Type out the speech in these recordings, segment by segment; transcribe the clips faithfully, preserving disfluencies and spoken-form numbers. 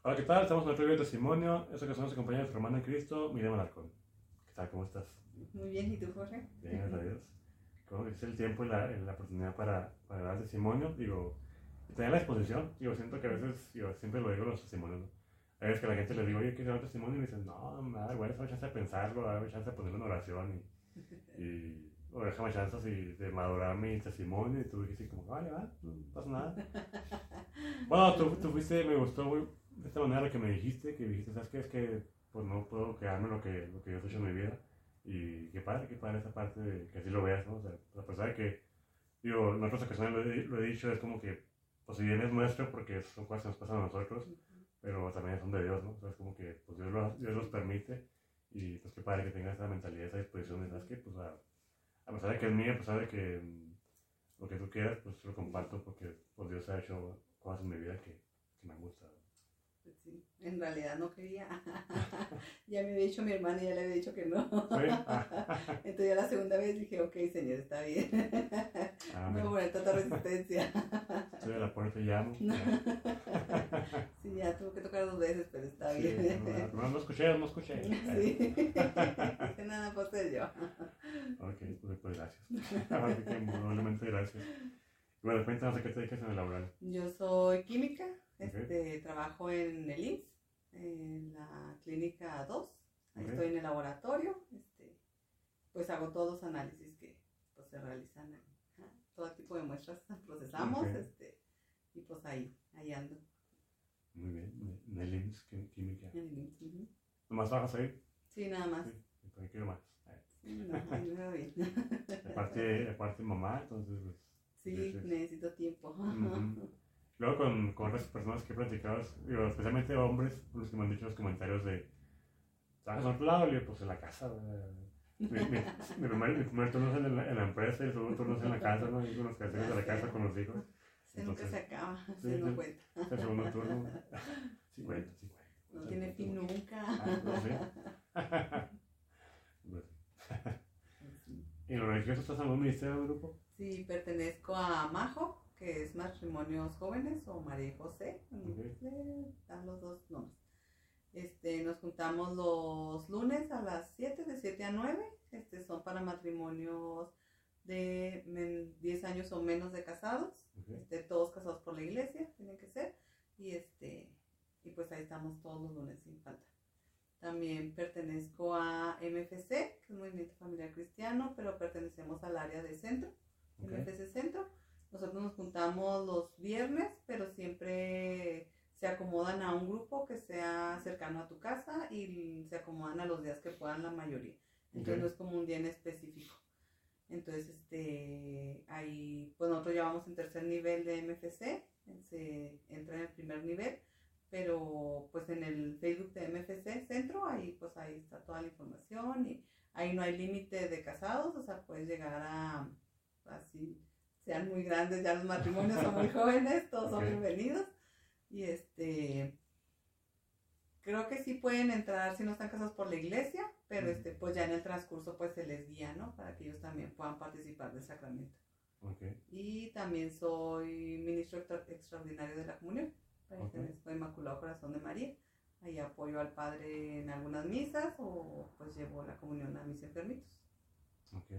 Hola, ¿qué tal? Estamos en otro video de testimonio. Esta ocasión nos acompaña nuestra hermana en Cristo, Miriam Alarcón. ¿Qué tal? ¿Cómo estás? Muy bien, ¿y tú, Jorge? Bien, gracias a Dios. ¿Cómo es el tiempo y la, la oportunidad para, para dar testimonio? Digo, y tener la exposición. Digo, siento que a veces, yo siempre lo digo en los testimonios, ¿no? A veces que a la gente le digo, oye, ¿quieres dar un testimonio? Y me dicen, no, me da vergüenza, me chance de pensarlo, dame chance de ponerlo en oración y, y o déjame chances y de madurar mi testimonio. Y tú dijiste como, vale, va, no pasa nada. Bueno, tú, tú fuiste, me gustó muy, de esta manera lo que me dijiste, que dijiste, ¿sabes qué? Es que pues no puedo quedarme en lo que, lo que yo he hecho en mi vida. Y qué padre, qué padre esa parte de que así lo veas, ¿no? O sea, a pesar de que, digo, en otras ocasiones lo he, lo he dicho, es como que, pues si bien es nuestro, porque son cosas que nos pasan a nosotros, pero también son de Dios, ¿no? O sea, es como que, pues Dios, lo, Dios los permite, y pues qué padre que tengas esa mentalidad, esa disposición, de, ¿sabes qué? Pues a, a pesar de que es mío, a pesar de que mm, lo que tú quieras, pues lo comparto, porque pues Dios ha hecho cosas en mi vida que, que me han gustado. Pues sí, en realidad no quería. Ya me había dicho mi hermana y ya le había dicho que no. ¿Sí? Ah. Entonces ya la segunda vez dije, ok, señor, está bien. Ah, No voy a poner tanta resistencia. Estoy a la puerta y llamo. Sí, ya tuvo que tocar dos veces, pero está Sí, bien. no, no, no escuché, no escuché. Sí. Dije, nada, pues soy yo. Ok, pues, pues gracias. Así que probablemente gracias. Bueno, cuéntanos a qué te dedicas en el laboral. Yo soy química, Okay. este, trabajo en el I M S S, en la clínica dos. Ahí Okay. estoy en el laboratorio, este, pues hago todos los análisis que pues, se realizan, en, ¿eh? Todo tipo de muestras procesamos, Okay. este, y pues ahí, ahí ando. Muy bien, en el I M S S, química. En el I M S S, uh-huh. ¿Nomás trabajas ahí? Sí, nada más. Sí, ¿para qué quiero más? Sí, no, ahí me veo bien. Aparte, aparte mamá, entonces pues... Sí, entonces, necesito tiempo. uh-huh. Luego con, con otras personas que he platicado, digo, especialmente hombres, los que me han dicho los comentarios de ¿trabajas en otro lado? Y yo, pues en la casa. Mi, mi, mi, primer, mi primer turno es en la, en la empresa y el segundo turno es en la casa, ¿no? Y con los quehaceres de la casa con los hijos. Se nunca se acaba, sí, se no sí, cuenta. El segundo turno, sí cuenta, sí cuenta. No tiene fin nunca. Ah, no sé. Pues, ¿y en lo religioso estás en algún ministerio del grupo? Sí, pertenezco a Majo, que es Matrimonios Jóvenes, o María y José, Okay. eh, dan los dos nombres. Este, nos juntamos los lunes a las siete, de siete a nueve, este, son para matrimonios de men, diez años o menos de casados, okay. este, todos casados por la iglesia, tienen que ser, y, este, y pues ahí estamos todos los lunes sin falta. También pertenezco a M F C, que es Movimiento Familiar Cristiano, pero pertenecemos al área de centro, okay. M F C Centro. Nosotros nos juntamos los viernes, pero siempre se acomodan a un grupo que sea cercano a tu casa y se acomodan a los días que puedan la mayoría. Entonces okay. No es como un día en específico. Entonces, este, ahí, pues nosotros ya vamos en tercer nivel de M F C, se entra en el primer nivel, pero pues en el Facebook de M F C Centro, ahí pues ahí está toda la información y ahí no hay límite de casados, o sea, puedes llegar a, así, sean muy grandes, ya los matrimonios son muy jóvenes, todos okay. Son bienvenidos. Y este, creo que sí pueden entrar si no están casados por la iglesia, pero este, pues ya en el transcurso pues se les guía, ¿no? Para que ellos también puedan participar del sacramento. Okay. Y también soy ministro extra- extraordinario de la comunión, pertenezco Okay. a Inmaculado Corazón de María. Ahí apoyo al padre en algunas misas o pues llevo la comunión a mis enfermitos. Okay.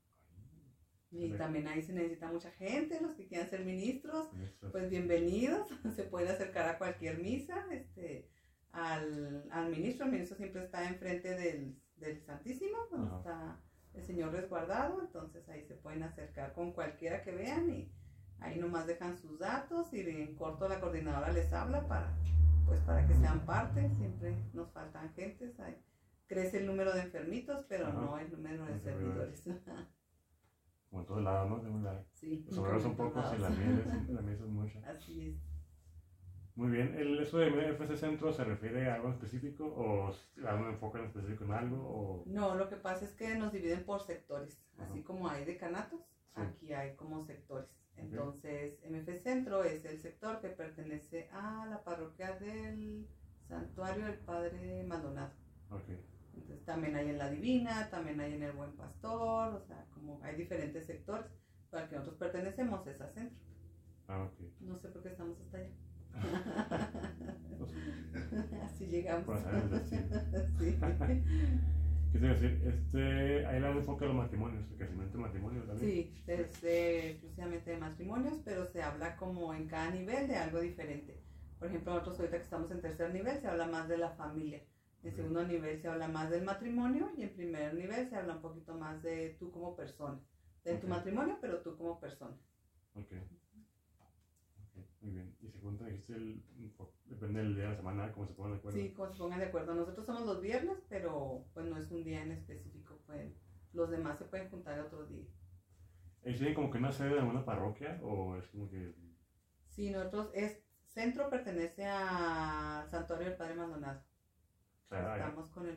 Y también ahí se necesita mucha gente, los que quieran ser ministros, Ministros. Pues bienvenidos, se pueden acercar a cualquier misa, este, al, al ministro, el ministro siempre está enfrente del, del Santísimo, donde uh-huh. Está el Señor resguardado, entonces ahí se pueden acercar con cualquiera que vean y ahí nomás dejan sus datos y en corto la coordinadora les habla para, pues para que sean parte, siempre nos faltan gentes, ahí crece el número de enfermitos, pero uh-huh. No el número de servidores. Como en todos lados, ¿no? De un lado. Sí. Los obreros son pocos y la miel es, la miel es mucha. Así es. Muy bien. ¿El, ¿Eso de M F C Centro se refiere a algo específico o a un enfoque en específico en algo? O... No, lo que pasa es que nos dividen por sectores. Uh-huh. Así como hay decanatos, sí. Aquí hay como sectores. Entonces, okay. M F C Centro es el sector que pertenece a la parroquia del Santuario del Padre Maldonado. Okay. Entonces también hay en La Divina, también hay en el Buen Pastor, o sea, como hay diferentes sectores. Para el que nosotros pertenecemos es a centro. Ah, ok. No sé por qué estamos hasta allá. Pues, llegamos. Por saber el destino. Sí. ¿Qué te iba a decir? Este, ahí le dan enfoque a los matrimonios, el crecimiento de matrimonios también. Sí, es de- exclusivamente de matrimonios, pero se habla como en cada nivel de algo diferente. Por ejemplo, nosotros ahorita que estamos en tercer nivel se habla más de la familia. En segundo nivel se habla más del matrimonio y en primer nivel se habla un poquito más de tú como persona. De tu Ok. matrimonio, pero tú como persona. Ok. Ok, muy bien. Y segundo, dijiste, el, depende del día de la semana, cómo se pongan de acuerdo. Sí, como se pongan de acuerdo. Nosotros somos los viernes, pero pues no es un día en específico. Pues, los demás se pueden juntar otro día. ¿Ellos tienen como que una sede de alguna parroquia o es como que... Sí, nosotros, es centro pertenece al Santuario del Padre Maldonado. O sea, hay- Estamos con el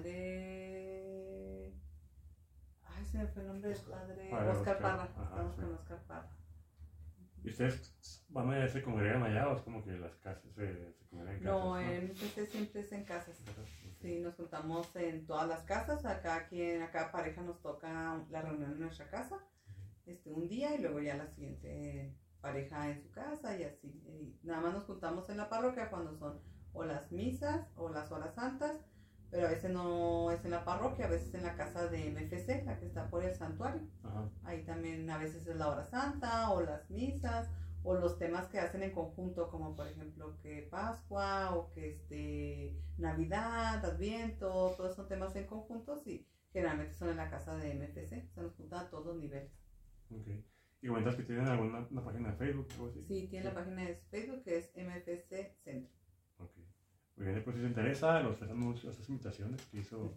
padre. Ay, se me fue el nombre del padre. Padre Oscar Oscar, Parra. ajá, Estamos sí. con Oscar Parra. ¿Y ustedes van a se congregan allá o es como que las casas se, se congregan en casas? No, en M P C siempre es en casas. ¿En casas? Ok. Sí, nos juntamos en todas las casas. Acá quien, a cada pareja nos toca la reunión en nuestra casa. Este, un día y luego ya la siguiente pareja en su casa y así. Y nada más nos juntamos en la parroquia cuando son o las misas o las horas santas, pero a veces no es en la parroquia, a veces en la casa de M F C, la que está por el santuario. Ajá. Ahí también a veces es la hora santa o las misas o los temas que hacen en conjunto, como por ejemplo que Pascua o que este, Navidad, Adviento, todos son temas en conjunto y generalmente son en la casa de M F C, se nos juntan a todos los niveles. Ok. ¿Y comentas que tienen alguna una página de Facebook o algo así? Sí, tiene la página de Facebook que es M F C Centro. Ok. Muy bien, pues si les interesa, los tres anuncios, las tres invitaciones que hizo,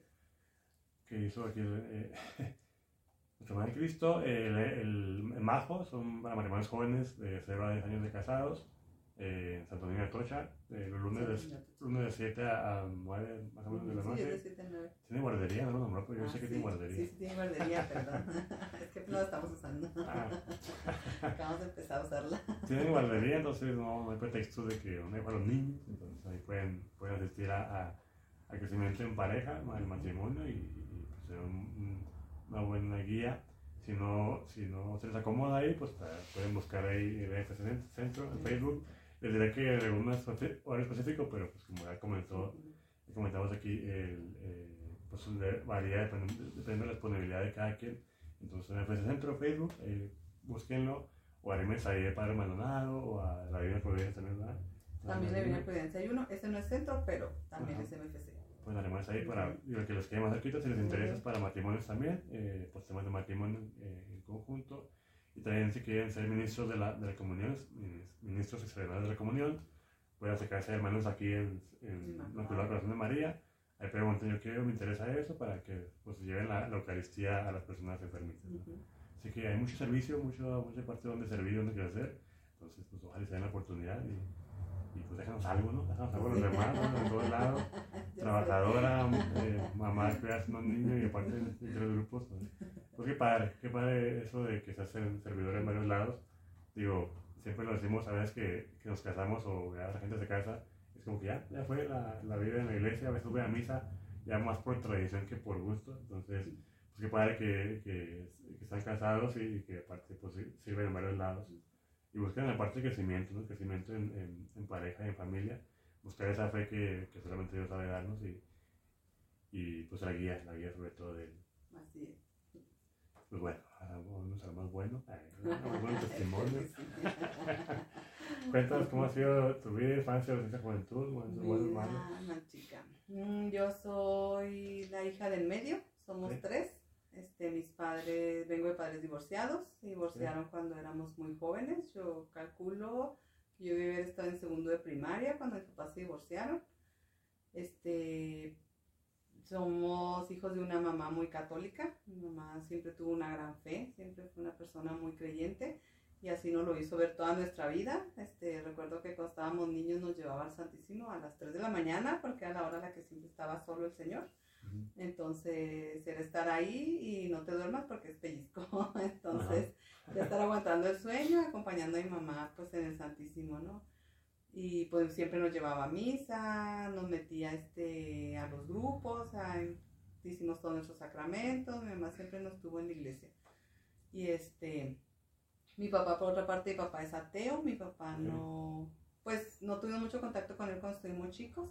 que hizo aquí eh, nuestra Madre Cristo, el, el, el Majo, son para matrimonios jóvenes de cero a diez años de casados, eh, en Santo Domingo de Atocha, eh, los lunes de, lunes de siete a nueve más o menos de la Sí, es noche. de siete a nueve. Tiene guardería, no lo nombró, pero yo Ah, sé que sí, tiene guardería. Sí, sí, tiene guardería, perdón. Es que no la estamos usando. Ah. Acabamos de empezar a usarla. Tienen guardería, entonces no, no hay pretexto de que no hay para los niños, entonces ahí pueden, pueden asistir a, a, a crecimiento en pareja, al matrimonio y, y pues, ser un, un, una buena guía. Si no, si no se les acomoda ahí, pues pueden buscar ahí el F C Centro en Facebook. Les diré que de un horario específico, pero pues como ya comentó, comentamos aquí, el, eh, pues varía dependiendo, depende de la disponibilidad de cada quien. Entonces en el F C Centro Facebook, eh, búsquenlo, o anímense ahí de Padre Maldonado, o a la Divina Providencia también, ¿verdad? También la Divina Providencia hay uno, ese no es centro, pero también Ajá. es M F C. Pues anímense ahí para digo, que les quede más cerquita, si les interesa, para matrimonios también, eh, pues temas de matrimonio eh, en conjunto. Y también si quieren ser ministros de la, de la comunión, ministros extraordinarios de la comunión, pueden acercarse a hermanos aquí en, en la Inmaculado Corazón de María. Ahí pregunten, yo quiero, me interesa eso, para que pues lleven la, la Eucaristía a las personas enfermitas, ¿no? Uh-huh. Así que hay mucho servicio, mucho, mucha parte donde servir, donde crecer. Entonces, pues ojalá se den la oportunidad y, y pues déjanos algo, ¿no? Déjanos algo los hermanos, en todos lados. Trabajadora, eh, mamá que cuida a unos niños y aparte entre los grupos. ¿No? Pues qué padre, qué padre eso de que se hacen servidores en varios lados. Digo, siempre lo decimos a veces que, que nos casamos o ya la gente se casa, es como que ya, ya fue la, la vida en la iglesia, a veces voy a misa, ya más por tradición que por gusto. Entonces, pues qué padre que, que, que están casados y que aparte pues sirven en varios lados. Y buscan la parte de crecimiento, ¿no? Crecimiento en, en, en pareja y en familia. Buscar esa fe que, que solamente Dios sabe darnos y, y pues la guía, la guía sobre todo de Él. Así es. Pues bueno, vamos a lo más bueno, un buen testimonio. Cuéntanos cómo ha sido tu vida, infancia, adolescencia, juventud, bueno, bueno, Mira, una chica. Mm, yo soy la hija del medio, somos ¿Sí? tres. Este, mis padres, vengo de padres divorciados, se divorciaron ¿Sí? cuando éramos muy jóvenes. Yo calculo que yo debí haber estado en segundo de primaria cuando mis papás se divorciaron. Este, somos hijos de una mamá muy católica. Mi mamá siempre tuvo una gran fe, siempre fue una persona muy creyente y así nos lo hizo ver toda nuestra vida. Este, recuerdo que cuando estábamos niños nos llevaba al Santísimo a las tres de la mañana porque era la hora a la que siempre estaba solo el Señor. Entonces era estar ahí y no te duermas porque es pellizco. Entonces de estar aguantando el sueño, acompañando a mi mamá pues en el Santísimo, ¿no? Y pues siempre nos llevaba a misa, nos metía este, a los grupos, a, hicimos todos nuestros sacramentos, mi mamá siempre nos tuvo en la iglesia. Y este, mi papá por otra parte, mi papá es ateo, mi papá no, pues no tuvimos mucho contacto con él cuando estuvimos chicos.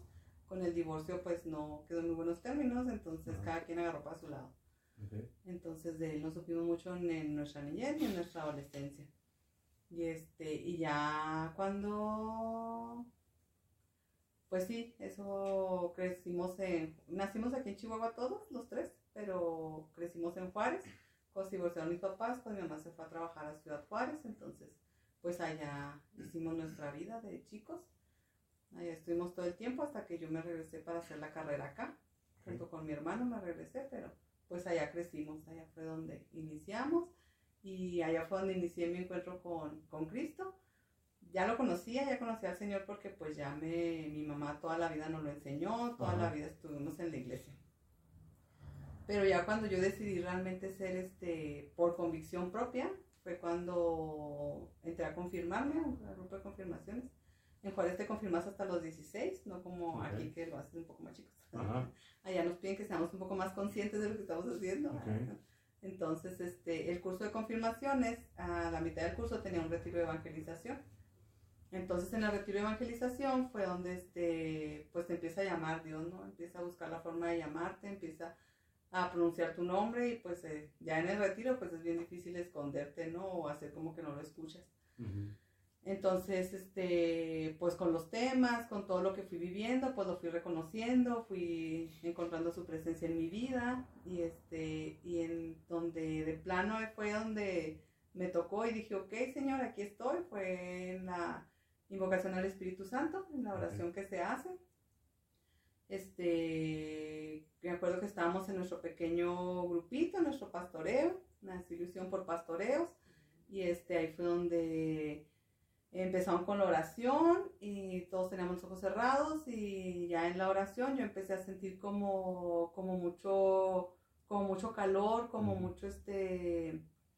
con el divorcio pues no quedó en muy buenos términos, entonces uh-huh. cada quien agarró para su lado. Okay. Entonces de él no supimos mucho en, en nuestra niñez y en nuestra adolescencia. Y este, y ya cuando, pues sí, eso crecimos en, nacimos aquí en Chihuahua todos, los tres, pero crecimos en Juárez. Cuando se divorciaron mis papás, pues mi mamá se fue a trabajar a Ciudad Juárez, entonces pues allá hicimos nuestra vida de chicos. Allá estuvimos todo el tiempo hasta que yo me regresé para hacer la carrera acá. Okay. Junto con mi hermano me regresé, pero pues allá crecimos, allá fue donde iniciamos y allá fue donde inicié mi encuentro con, con Cristo. Ya lo conocía, ya conocía al Señor porque pues ya me, mi mamá toda la vida nos lo enseñó, toda uh-huh. la vida estuvimos en la iglesia. Pero ya cuando yo decidí realmente ser este, por convicción propia, fue cuando entré a confirmarme, al grupo de confirmaciones. En Juárez te confirmas hasta los dieciséis, no como okay. aquí que lo hacen un poco más chicos. Uh-huh. Allá nos piden que seamos un poco más conscientes de lo que estamos haciendo. Okay. Entonces, este, el curso de confirmaciones, a la mitad del curso tenía un retiro de evangelización. Entonces, en el retiro de evangelización fue donde este, pues te empieza a llamar Dios, ¿no? Empieza a buscar la forma de llamarte, empieza a pronunciar tu nombre y pues eh, ya en el retiro pues es bien difícil esconderte, ¿no? O hacer como que no lo escuchas. Uh-huh. Entonces, este, pues con los temas, con todo lo que fui viviendo, pues lo fui reconociendo, fui encontrando su presencia en mi vida y este, y en donde de plano fue donde me tocó y dije, ok, Señor, aquí estoy, fue en la invocación al Espíritu Santo, en la oración que se hace. Este, me acuerdo que estábamos en nuestro pequeño grupito, en nuestro pastoreo, una desilusión por pastoreos, y este, ahí fue donde empezamos con la oración y todos teníamos los ojos cerrados y ya en la oración yo empecé a sentir como, como mucho, como mucho calor, como mucho este,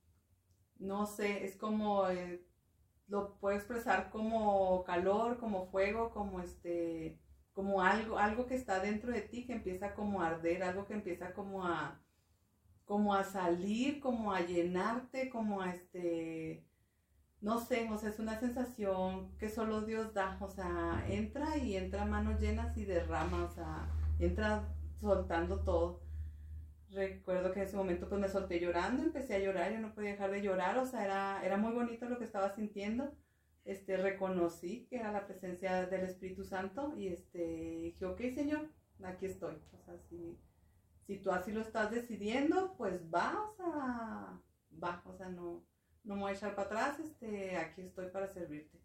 no sé, es como, eh, lo puedo expresar como calor, como fuego, como este, como algo, algo que está dentro de ti que empieza como a arder, algo que empieza como a, como a salir, como a llenarte, como a este, no sé, o sea, es una sensación que solo Dios da, o sea, entra y entra a manos llenas y derrama, o sea, entra soltando todo. Recuerdo que en ese momento pues me solté llorando, empecé a llorar, yo no podía dejar de llorar, o sea, era, era muy bonito lo que estaba sintiendo. Este, reconocí que era la presencia del Espíritu Santo y este, dije, ok, Señor, aquí estoy, o sea, si, si tú así lo estás decidiendo, pues va, o sea, va, o sea, no, no me voy a echar para atrás, este, aquí estoy para servirte.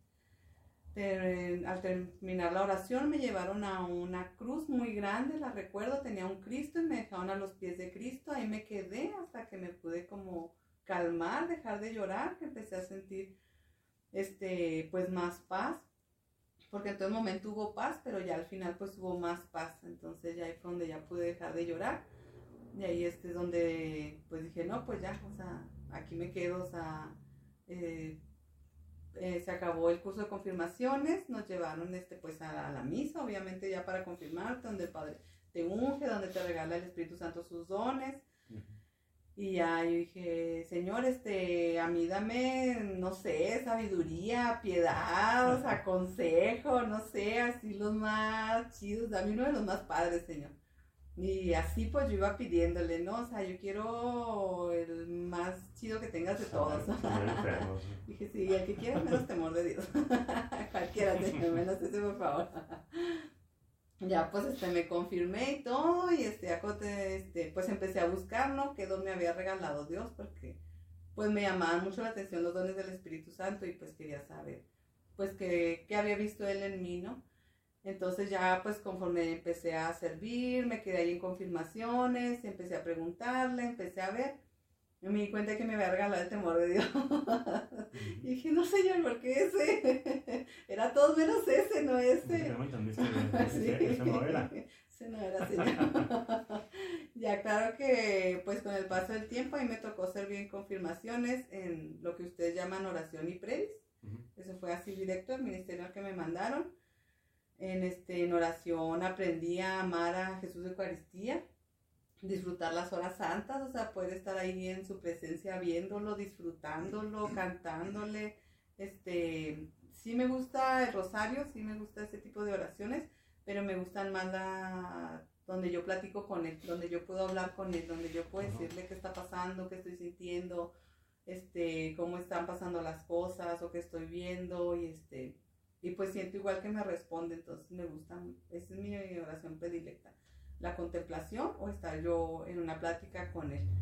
Ter, al terminar la oración me llevaron a una cruz muy grande, la recuerdo, tenía un Cristo y me dejaron a los pies de Cristo, ahí me quedé hasta que me pude como calmar, dejar de llorar, que empecé a sentir este, pues más paz, porque en todo momento hubo paz, pero ya al final pues hubo más paz, entonces ya ahí fue donde ya pude dejar de llorar, y ahí este es donde pues dije, no, pues ya, o sea, aquí me quedo, o sea, eh, eh, se acabó el curso de confirmaciones, nos llevaron este pues a la, a la misa, obviamente ya para confirmarte, donde el Padre te unge, donde te regala el Espíritu Santo sus dones. Uh-huh. Y ya yo dije, Señor, este, a mí dame, no sé, sabiduría, piedad, o sea, consejo, no sé, así los más chidos, dame uno de los más padres, Señor. Y así pues yo iba pidiéndole, ¿no? O sea, yo quiero el más chido que tengas de todos. Dije, sí, el que quieras menos temor de Dios. Cualquiera, Señor, menos ese, por favor. Ya pues este me confirmé y todo y este, este pues empecé a buscar, ¿no? Qué don me había regalado Dios, porque pues me llamaban mucho la atención los dones del Espíritu Santo y pues quería saber pues qué, qué había visto Él en mí, ¿no? Entonces ya pues conforme empecé a servir, me quedé ahí en confirmaciones, empecé a preguntarle, empecé a ver, y me di cuenta que me había regalado el temor de Dios. Y dije, no, Señor, ¿por qué ese? Era todos menos ese, no ese. ¿No me entendiste? Ese, ese no era. Ese no era, Señor. Ya claro que pues con el paso del tiempo ahí me tocó servir en confirmaciones en lo que ustedes llaman oración y predis. Uh-huh. Eso fue así directo el ministerio al que me mandaron. En, este, en oración aprendí a amar a Jesús de Eucaristía, disfrutar las horas santas, o sea, poder estar ahí en su presencia viéndolo, disfrutándolo, cantándole. Este, sí me gusta el rosario, sí me gusta ese tipo de oraciones, pero me gustan más la, donde yo platico con él, donde yo puedo hablar con él, donde yo puedo decirle qué está pasando, qué estoy sintiendo, este, cómo están pasando las cosas o qué estoy viendo y este, y pues siento igual que me responde, entonces me gusta, esa es mi oración predilecta, la contemplación o estar yo en una plática con él.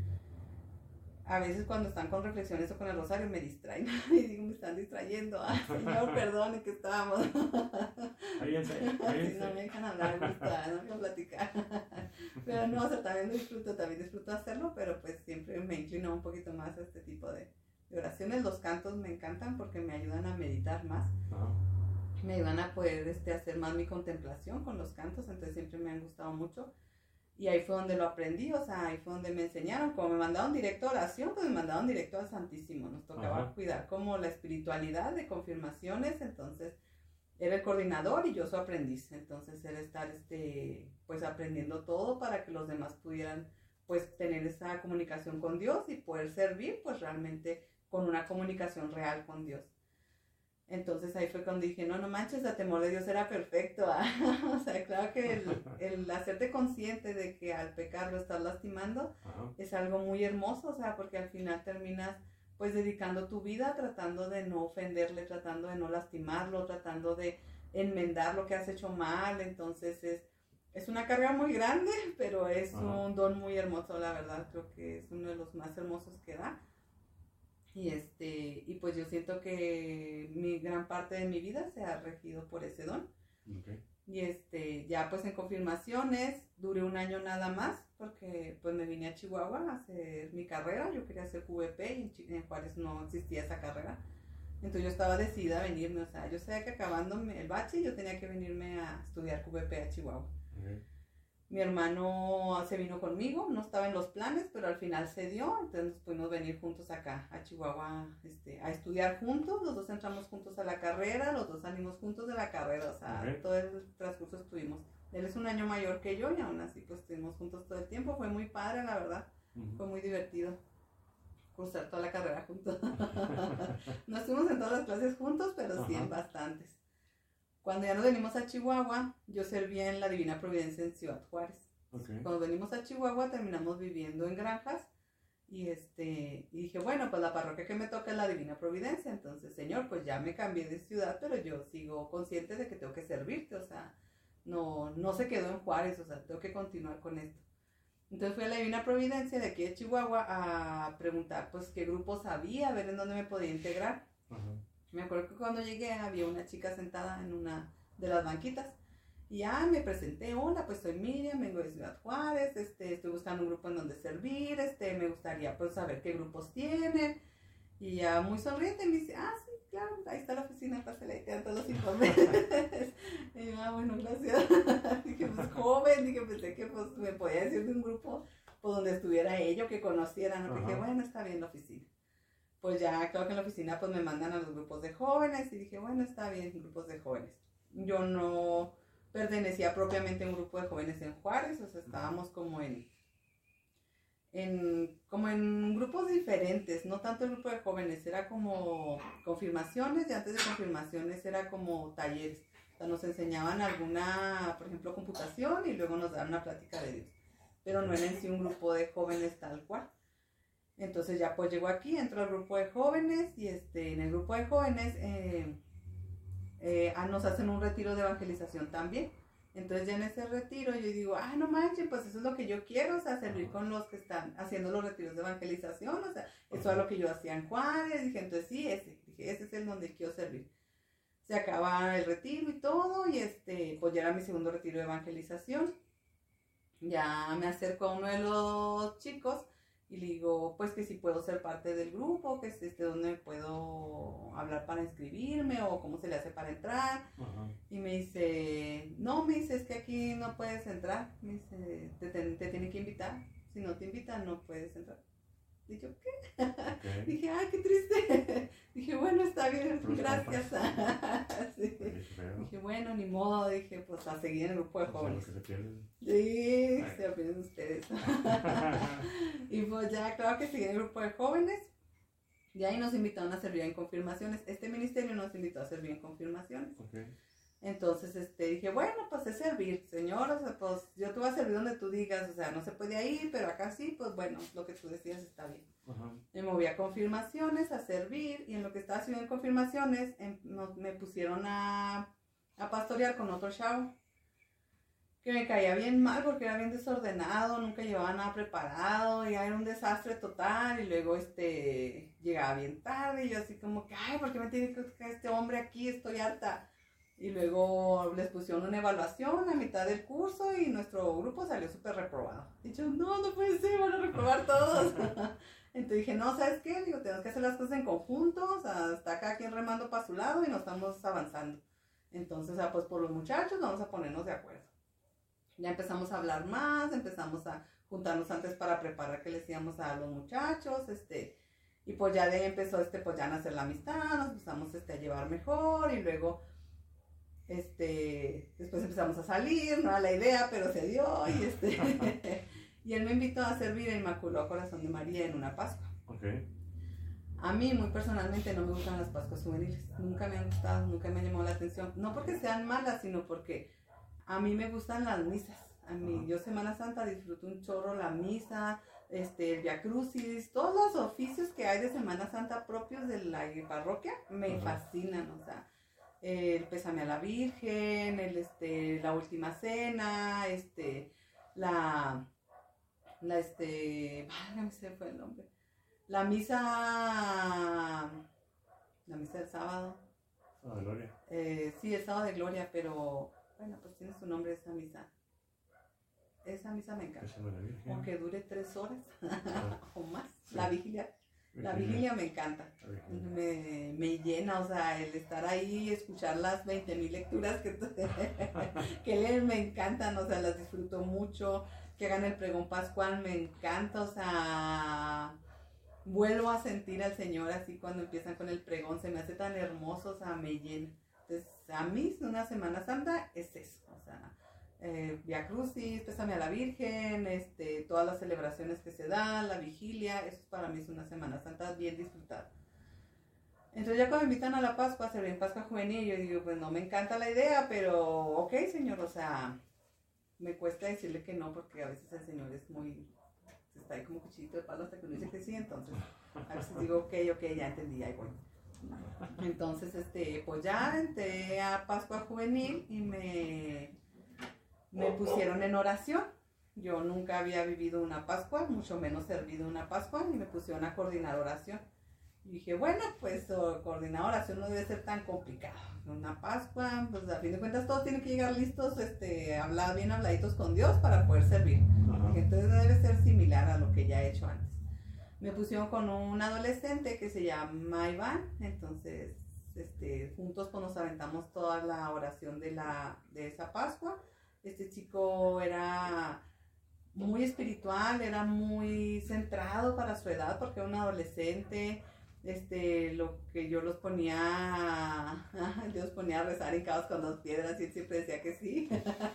A veces cuando están con reflexiones o con el rosario me distraen y digo, me están distrayendo, ay Señor, perdone que estábamos. Cállense, Sí, cállense. no me dejan hablar, me gusta, no me dejan platicar. Pero no, o sea, también lo disfruto, también disfruto hacerlo, pero pues siempre me inclino un poquito más a este tipo de, de oraciones. Los cantos me encantan porque me ayudan a meditar más. Ajá. Me ayudan a poder este, hacer más mi contemplación con los cantos, entonces siempre me han gustado mucho. Y ahí fue donde lo aprendí, o sea, ahí fue donde me enseñaron. Como me mandaron directo a oración, pues me mandaron directo al Santísimo. Nos tocaba Ajá. cuidar como la espiritualidad de confirmaciones, entonces era el coordinador y yo su aprendiz. Entonces era estar, este, pues aprendiendo todo para que los demás pudieran, pues tener esa comunicación con Dios y poder servir, pues realmente con una comunicación real con Dios. Entonces ahí fue cuando dije, no, no manches, el temor de Dios era perfecto. ¿Ah? O sea, claro que el, el hacerte consciente de que al pecar lo estás lastimando, Ajá. es algo muy hermoso, o sea, porque al final terminas pues dedicando tu vida tratando de no ofenderle, tratando de no lastimarlo, tratando de enmendar lo que has hecho mal. Entonces es, es una carga muy grande, pero es Ajá. un don muy hermoso, la verdad, creo que es uno de los más hermosos que da. Y este, y pues yo siento que mi gran parte de mi vida se ha regido por ese don. Okay. Y este, ya pues en confirmaciones duré un año nada más, porque pues me vine a Chihuahua a hacer mi carrera. Yo quería hacer Q V P y en, Ch- en Juárez no existía esa carrera. Entonces yo estaba decidida a venirme, o sea, yo sabía que acabando el bachi yo tenía que venirme a estudiar Q V P a Chihuahua. Okay. Mi hermano se vino conmigo, no estaba en los planes, pero al final se dio, entonces pudimos venir juntos acá a Chihuahua este, a estudiar juntos. Los dos entramos juntos a la carrera, los dos salimos juntos de la carrera, o sea, Okay. todo el transcurso estuvimos. Él es un año mayor que yo y aún así pues estuvimos juntos todo el tiempo, fue muy padre la verdad, Uh-huh. fue muy divertido cursar toda la carrera juntos. No estuvimos en todas las clases juntos, pero sí Ajá. en bastantes. Cuando ya nos venimos a Chihuahua, yo servía en la Divina Providencia en Ciudad Juárez. Okay. Cuando venimos a Chihuahua terminamos viviendo en granjas y este y dije, bueno, pues la parroquia que me toca es la Divina Providencia, entonces, Señor, pues ya me cambié de ciudad, pero yo sigo consciente de que tengo que servirte, o sea, no, no se quedó en Juárez, o sea, tengo que continuar con esto. Entonces fui a la Divina Providencia de aquí de Chihuahua a preguntar pues qué grupos había, a ver en dónde me podía integrar. Ajá. Me acuerdo que cuando llegué había una chica sentada en una de las banquitas y ya me presenté, hola, pues soy Miriam, vengo de Ciudad Juárez, este, estoy buscando un grupo en donde servir, este, me gustaría pues saber qué grupos tienen. Y ya muy sonriente me dice, ah, sí, claro, ahí está la oficina, pásale, ahí quedan todos los informes. Y yo, ah, bueno, gracias. Dije, pues joven, dije, pensé que pues me podía decir de un grupo pues, donde estuviera ello, que conocieran, ¿no? Dije, bueno, está bien la oficina. Pues ya, claro que en la oficina pues me mandan a los grupos de jóvenes y dije, bueno, está bien, grupos de jóvenes. Yo no pertenecía propiamente a un grupo de jóvenes en Juárez, o sea, estábamos como en, en, como en grupos diferentes, no tanto el grupo de jóvenes, era como confirmaciones y antes de confirmaciones era como talleres. O sea, nos enseñaban alguna, por ejemplo, computación y luego nos daban una plática de Dios, pero no era en sí un grupo de jóvenes tal cual. Entonces ya pues llego aquí, entro al grupo de jóvenes y este, en el grupo de jóvenes eh, eh, ah, nos hacen un retiro de evangelización también. Entonces ya en ese retiro yo digo, ah, no manches, pues eso es lo que yo quiero, o sea, servir con los que están haciendo los retiros de evangelización, o sea, eso es lo que yo hacía en Juárez. Dije, entonces sí, ese, dije, ese es el donde quiero servir. Se acaba el retiro y todo y este, pues ya era mi segundo retiro de evangelización. Ya me acerco a uno de los chicos y le digo, pues que si puedo ser parte del grupo, que es este donde puedo hablar para inscribirme o cómo se le hace para entrar. Ajá. Y me dice, no, me dice, es que aquí no puedes entrar. Me dice, te, te, te tiene que invitar. Si no te invitan, no puedes entrar. Y yo, ¿qué? Okay. Dije, ay, qué triste. Dije, bueno, está bien, Pros gracias. Sí. Qué feo. Dije, bueno, ni modo. Dije, pues a seguir en el grupo de O sea, jóvenes. lo que se pierden. Sí, Ay. se aprenden ustedes. Y pues ya, claro que seguí en el grupo de jóvenes. Y ahí nos invitaron a servir en confirmaciones. Este ministerio nos invitó a servir en confirmaciones. Okay. Entonces, este, dije, bueno, pues es servir, Señor, o sea, pues yo te voy a servir donde tú digas, o sea, no se puede ir, pero acá sí, pues bueno, lo que tú decías está bien. Ajá. Me moví a confirmaciones, a servir, y en lo que estaba haciendo en confirmaciones, en, no, me pusieron a, a pastorear con otro chavo, que me caía bien mal porque era bien desordenado, nunca llevaba nada preparado, ya era un desastre total, y luego este, llegaba bien tarde, y yo así como que, ay, ¿por qué me tiene que buscar este hombre aquí? Estoy harta. Y luego les pusieron una evaluación a mitad del curso y nuestro grupo salió súper reprobado. Y yo, no, no puede ser, van a reprobar todos. Entonces dije, no, ¿sabes qué? Digo, tenemos que hacer las cosas en conjunto, o sea, está cada quien remando para su lado y nos estamos avanzando. Entonces, o sea, pues por los muchachos vamos a ponernos de acuerdo. Ya empezamos a hablar más, empezamos a juntarnos antes para preparar qué les íbamos a los muchachos, este, y pues ya de ahí empezó, este, pues ya a nacer la amistad, nos empezamos, este, a llevar mejor, y luego... Este, después empezamos a salir, no era la idea, pero se dio, y este, y él me invitó a servir el Inmaculado Corazón de María en una Pascua. Okay. A mí, muy personalmente, no me gustan las Pascuas juveniles, nunca me han gustado, nunca me han llamado la atención, no porque sean malas, sino porque a mí me gustan las misas. A mí, uh-huh. Yo Semana Santa disfruto un chorro la misa, este, el Via Crucis, todos los oficios que hay de Semana Santa propios de la parroquia, me uh-huh. fascinan, o sea, el pésame a la Virgen, el este, la última cena, este, la, la este, ay, se fue el nombre, la misa, la misa del sábado. Sábado de Gloria. Eh, sí, el sábado de Gloria, pero, bueno, pues tiene su nombre esa misa. Esa misa me encanta, aunque dure tres horas o más, sí. La vigilia. La vigilia me encanta, me, me llena, o sea, el estar ahí y escuchar las veinte mil lecturas que, que leen me encantan, o sea, las disfruto mucho, que hagan el pregón pascual me encanta, o sea, vuelvo a sentir al Señor así cuando empiezan con el pregón, se me hace tan hermoso, o sea, me llena. Entonces, a mí una Semana Santa es eso, o sea, Eh, Via Crucis, Pésame a la Virgen, este, todas las celebraciones que se dan, la vigilia, eso para mí es una Semana Santa bien disfrutada. Entonces ya cuando me invitan a la Pascua, a servir en Pascua Juvenil, yo digo, pues no me encanta la idea, pero ok, Señor, o sea, me cuesta decirle que no, porque a veces el Señor es muy, está ahí como cuchillito de palo hasta que uno dice que sí, entonces a veces digo, ok, ok, ya entendí, ahí voy. Entonces, este, pues ya entré a Pascua Juvenil y me... me pusieron en oración. Yo nunca había vivido una Pascua, mucho menos servido una Pascua, y me pusieron a coordinar oración. Y dije, bueno, pues oh, coordinar oración no debe ser tan complicado. Una Pascua, pues a fin de cuentas todos tienen que llegar listos, este, hablar bien habladitos con Dios para poder servir. Dije, entonces debe ser similar a lo que ya he hecho antes. Me pusieron con un adolescente que se llama Iván, entonces este, juntos pues nos aventamos toda la oración de, la, de esa Pascua. Este chico era muy espiritual, era muy centrado para su edad porque era un adolescente. Este, lo que yo los ponía, yo los ponía a rezar hincados con dos piedras y él siempre decía que sí.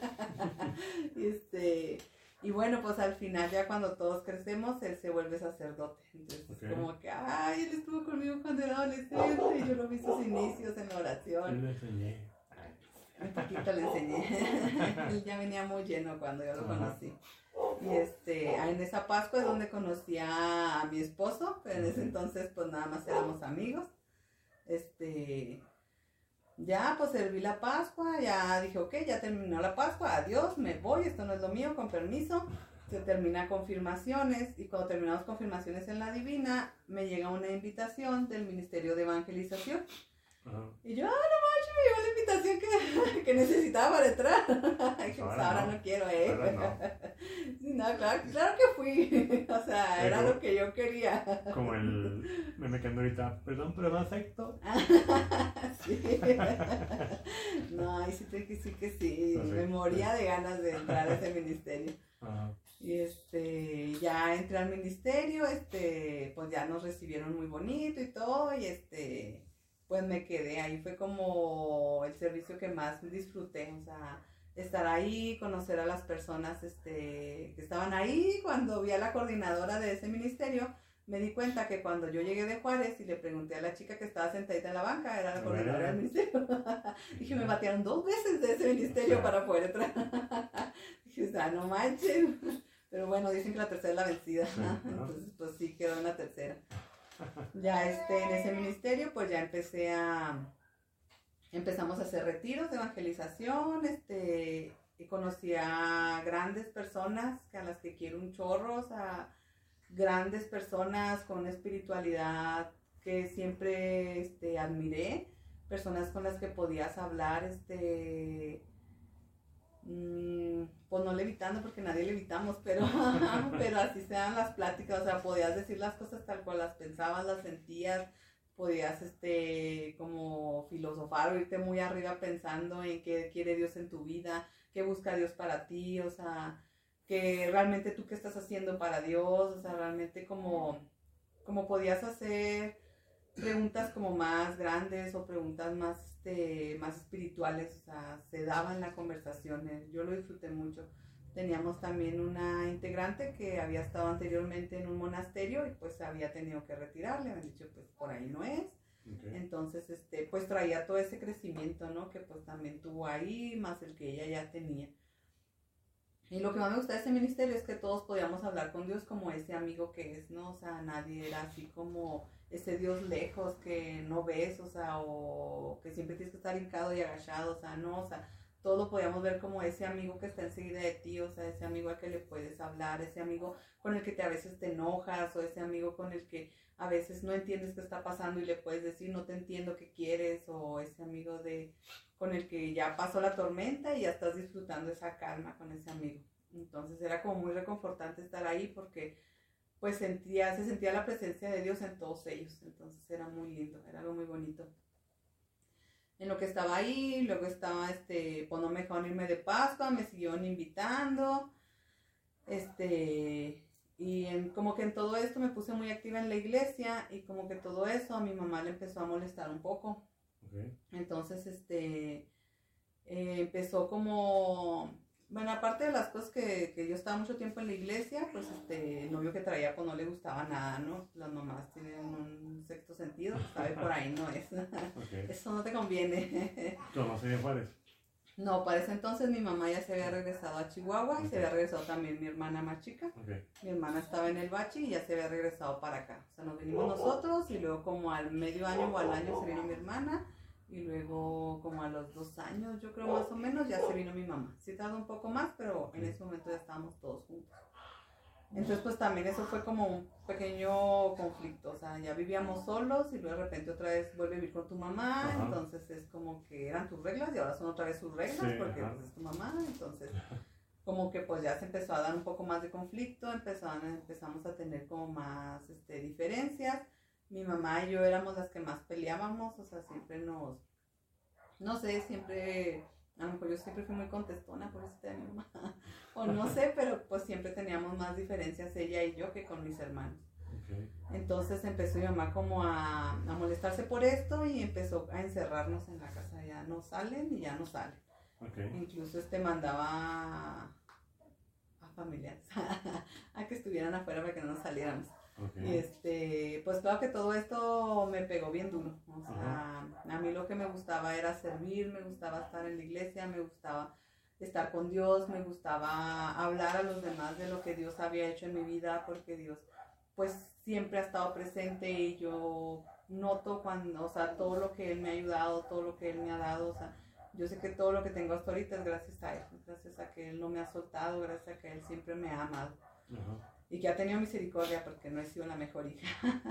este, y bueno, pues al final ya cuando todos crecemos, él se vuelve sacerdote. Entonces okay. Como que, ay, él estuvo conmigo cuando era adolescente y yo lo vi sus inicios en la oración. Yo le enseñé. Un poquito le enseñé. Él ya venía muy lleno cuando yo lo conocí. Y este, en esa Pascua es donde conocí a mi esposo, pero en ese entonces pues nada más éramos amigos. Este, ya pues serví la Pascua, ya dije, ok, ya terminó la Pascua, adiós, me voy, esto no es lo mío, con permiso. Se termina confirmaciones y cuando terminamos confirmaciones en la Divina, me llega una invitación del Ministerio de Evangelización. Uh-huh. Y yo, ah, no manches, me llegó la invitación que, que necesitaba para entrar. Pues ahora, ahora no. no quiero, ¿eh? Ahora no. No, claro, claro que fui. O sea, pero, era lo que yo quería. Como el meme que ando ahorita, perdón, pero no acepto. Sí. No, ahí sí te que sí que sí. No sé, me moría sí. de ganas de entrar a ese ministerio. Uh-huh. Y este, ya entré al ministerio, este, pues ya nos recibieron muy bonito y todo, y este... pues me quedé ahí, fue como el servicio que más disfruté, o sea, estar ahí, conocer a las personas este, que estaban ahí. Cuando vi a la coordinadora de ese ministerio, me di cuenta que cuando yo llegué de Juárez y le pregunté a la chica que estaba sentadita en la banca, era la coordinadora del ministerio, dije, me batearon dos veces de ese ministerio para poder entrar. Dije, o sea, no manches. Pero bueno, dicen que la tercera es la vencida. Sí, ¿no? Entonces, pues sí, quedó en la tercera. Ya este, en ese ministerio, pues ya empecé a... Empezamos a hacer retiros de evangelización, este... Y conocí a grandes personas que a las que quiero un chorro, o sea, grandes personas con una espiritualidad que siempre este, admiré, personas con las que podías hablar, este, mmm, pues no levitando porque nadie levitamos, pero, pero así se dan las pláticas, o sea, podías decir las cosas tal cual las pensabas, las sentías, podías este, como filosofar o irte muy arriba pensando en qué quiere Dios en tu vida, qué busca Dios para ti, o sea, que realmente tú qué estás haciendo para Dios, o sea, realmente como, como podías hacer preguntas como más grandes o preguntas más, este, más espirituales, o sea, se daban la conversación, yo lo disfruté mucho. Teníamos también una integrante que había estado anteriormente en un monasterio y pues había tenido que retirar, le habían dicho pues por ahí no es. Okay. Entonces, este, pues traía todo ese crecimiento, ¿no? Que pues también tuvo ahí, más el que ella ya tenía. Y lo que más me gusta de ese ministerio es que todos podíamos hablar con Dios como ese amigo que es, ¿no? O sea, nadie era así como ese Dios lejos que no ves, o sea, o que siempre tienes que estar hincado y agachado, o sea, no, o sea, todo lo podíamos ver como ese amigo que está enseguida de ti, o sea, ese amigo al que le puedes hablar, ese amigo con el que te, a veces te enojas, o ese amigo con el que a veces no entiendes qué está pasando y le puedes decir, no te entiendo qué quieres, o ese amigo de con el que ya pasó la tormenta y ya estás disfrutando esa calma con ese amigo. Entonces era como muy reconfortante estar ahí porque pues sentía, se sentía la presencia de Dios en todos ellos, entonces era muy lindo, era algo muy bonito. En lo que estaba ahí, luego estaba, este, pues no me dejaron irme de Pascua, me siguieron invitando, este... Y en, como que en todo esto me puse muy activa en la iglesia y como que todo eso a mi mamá le empezó a molestar un poco. Okay. Entonces, este, eh, empezó como, bueno, aparte de las cosas que, que yo estaba mucho tiempo en la iglesia, pues este, el novio que traía pues no le gustaba nada, ¿no? Las mamás tienen un sexto sentido, sabe por ahí no es. Okay. Eso no te conviene. ¿Conocí de Juárez? No, para ese entonces mi mamá ya se había regresado a Chihuahua y okay. se había regresado también mi hermana más chica. Okay. Mi hermana estaba en el bachi y ya se había regresado para acá. O sea, nos vinimos nosotros y luego como al medio año o al año se vino mi hermana y luego como a los dos años, yo creo más o menos, ya se vino mi mamá. Sí tardó un poco más, pero en ese momento ya estábamos todos juntos. Entonces pues también eso fue como un pequeño conflicto, o sea, ya vivíamos solos y luego de repente otra vez vuelve a vivir con tu mamá, ajá. Entonces es como que eran tus reglas y ahora son otra vez sus reglas, sí, porque pues, es tu mamá, entonces como que pues ya se empezó a dar un poco más de conflicto, empezaron, empezamos a tener como más este, diferencias, mi mamá y yo éramos las que más peleábamos, o sea, siempre nos, no sé, siempre... A lo mejor yo siempre fui muy contestona, por eso de mi mamá, o no sé, pero pues siempre teníamos más diferencias ella y yo que con mis hermanos. Okay. Entonces empezó mi mamá como a, a molestarse por esto y empezó a encerrarnos en la casa, ya no salen y ya no salen. Okay. Incluso este mandaba a familiares a que estuvieran afuera para que no nos saliéramos. Okay. Y este, pues claro que todo esto me pegó bien duro, o sea, ajá. A mí lo que me gustaba era servir, me gustaba estar en la iglesia, me gustaba estar con Dios, me gustaba hablar a los demás de lo que Dios había hecho en mi vida, porque Dios pues siempre ha estado presente y yo noto cuando, o sea, todo lo que Él me ha ayudado, todo lo que Él me ha dado, o sea, yo sé que todo lo que tengo hasta ahorita es gracias a Él, gracias a que Él no me ha soltado, gracias a que Él siempre me ha amado. Ajá. Y que ha tenido misericordia porque no he sido la mejor hija.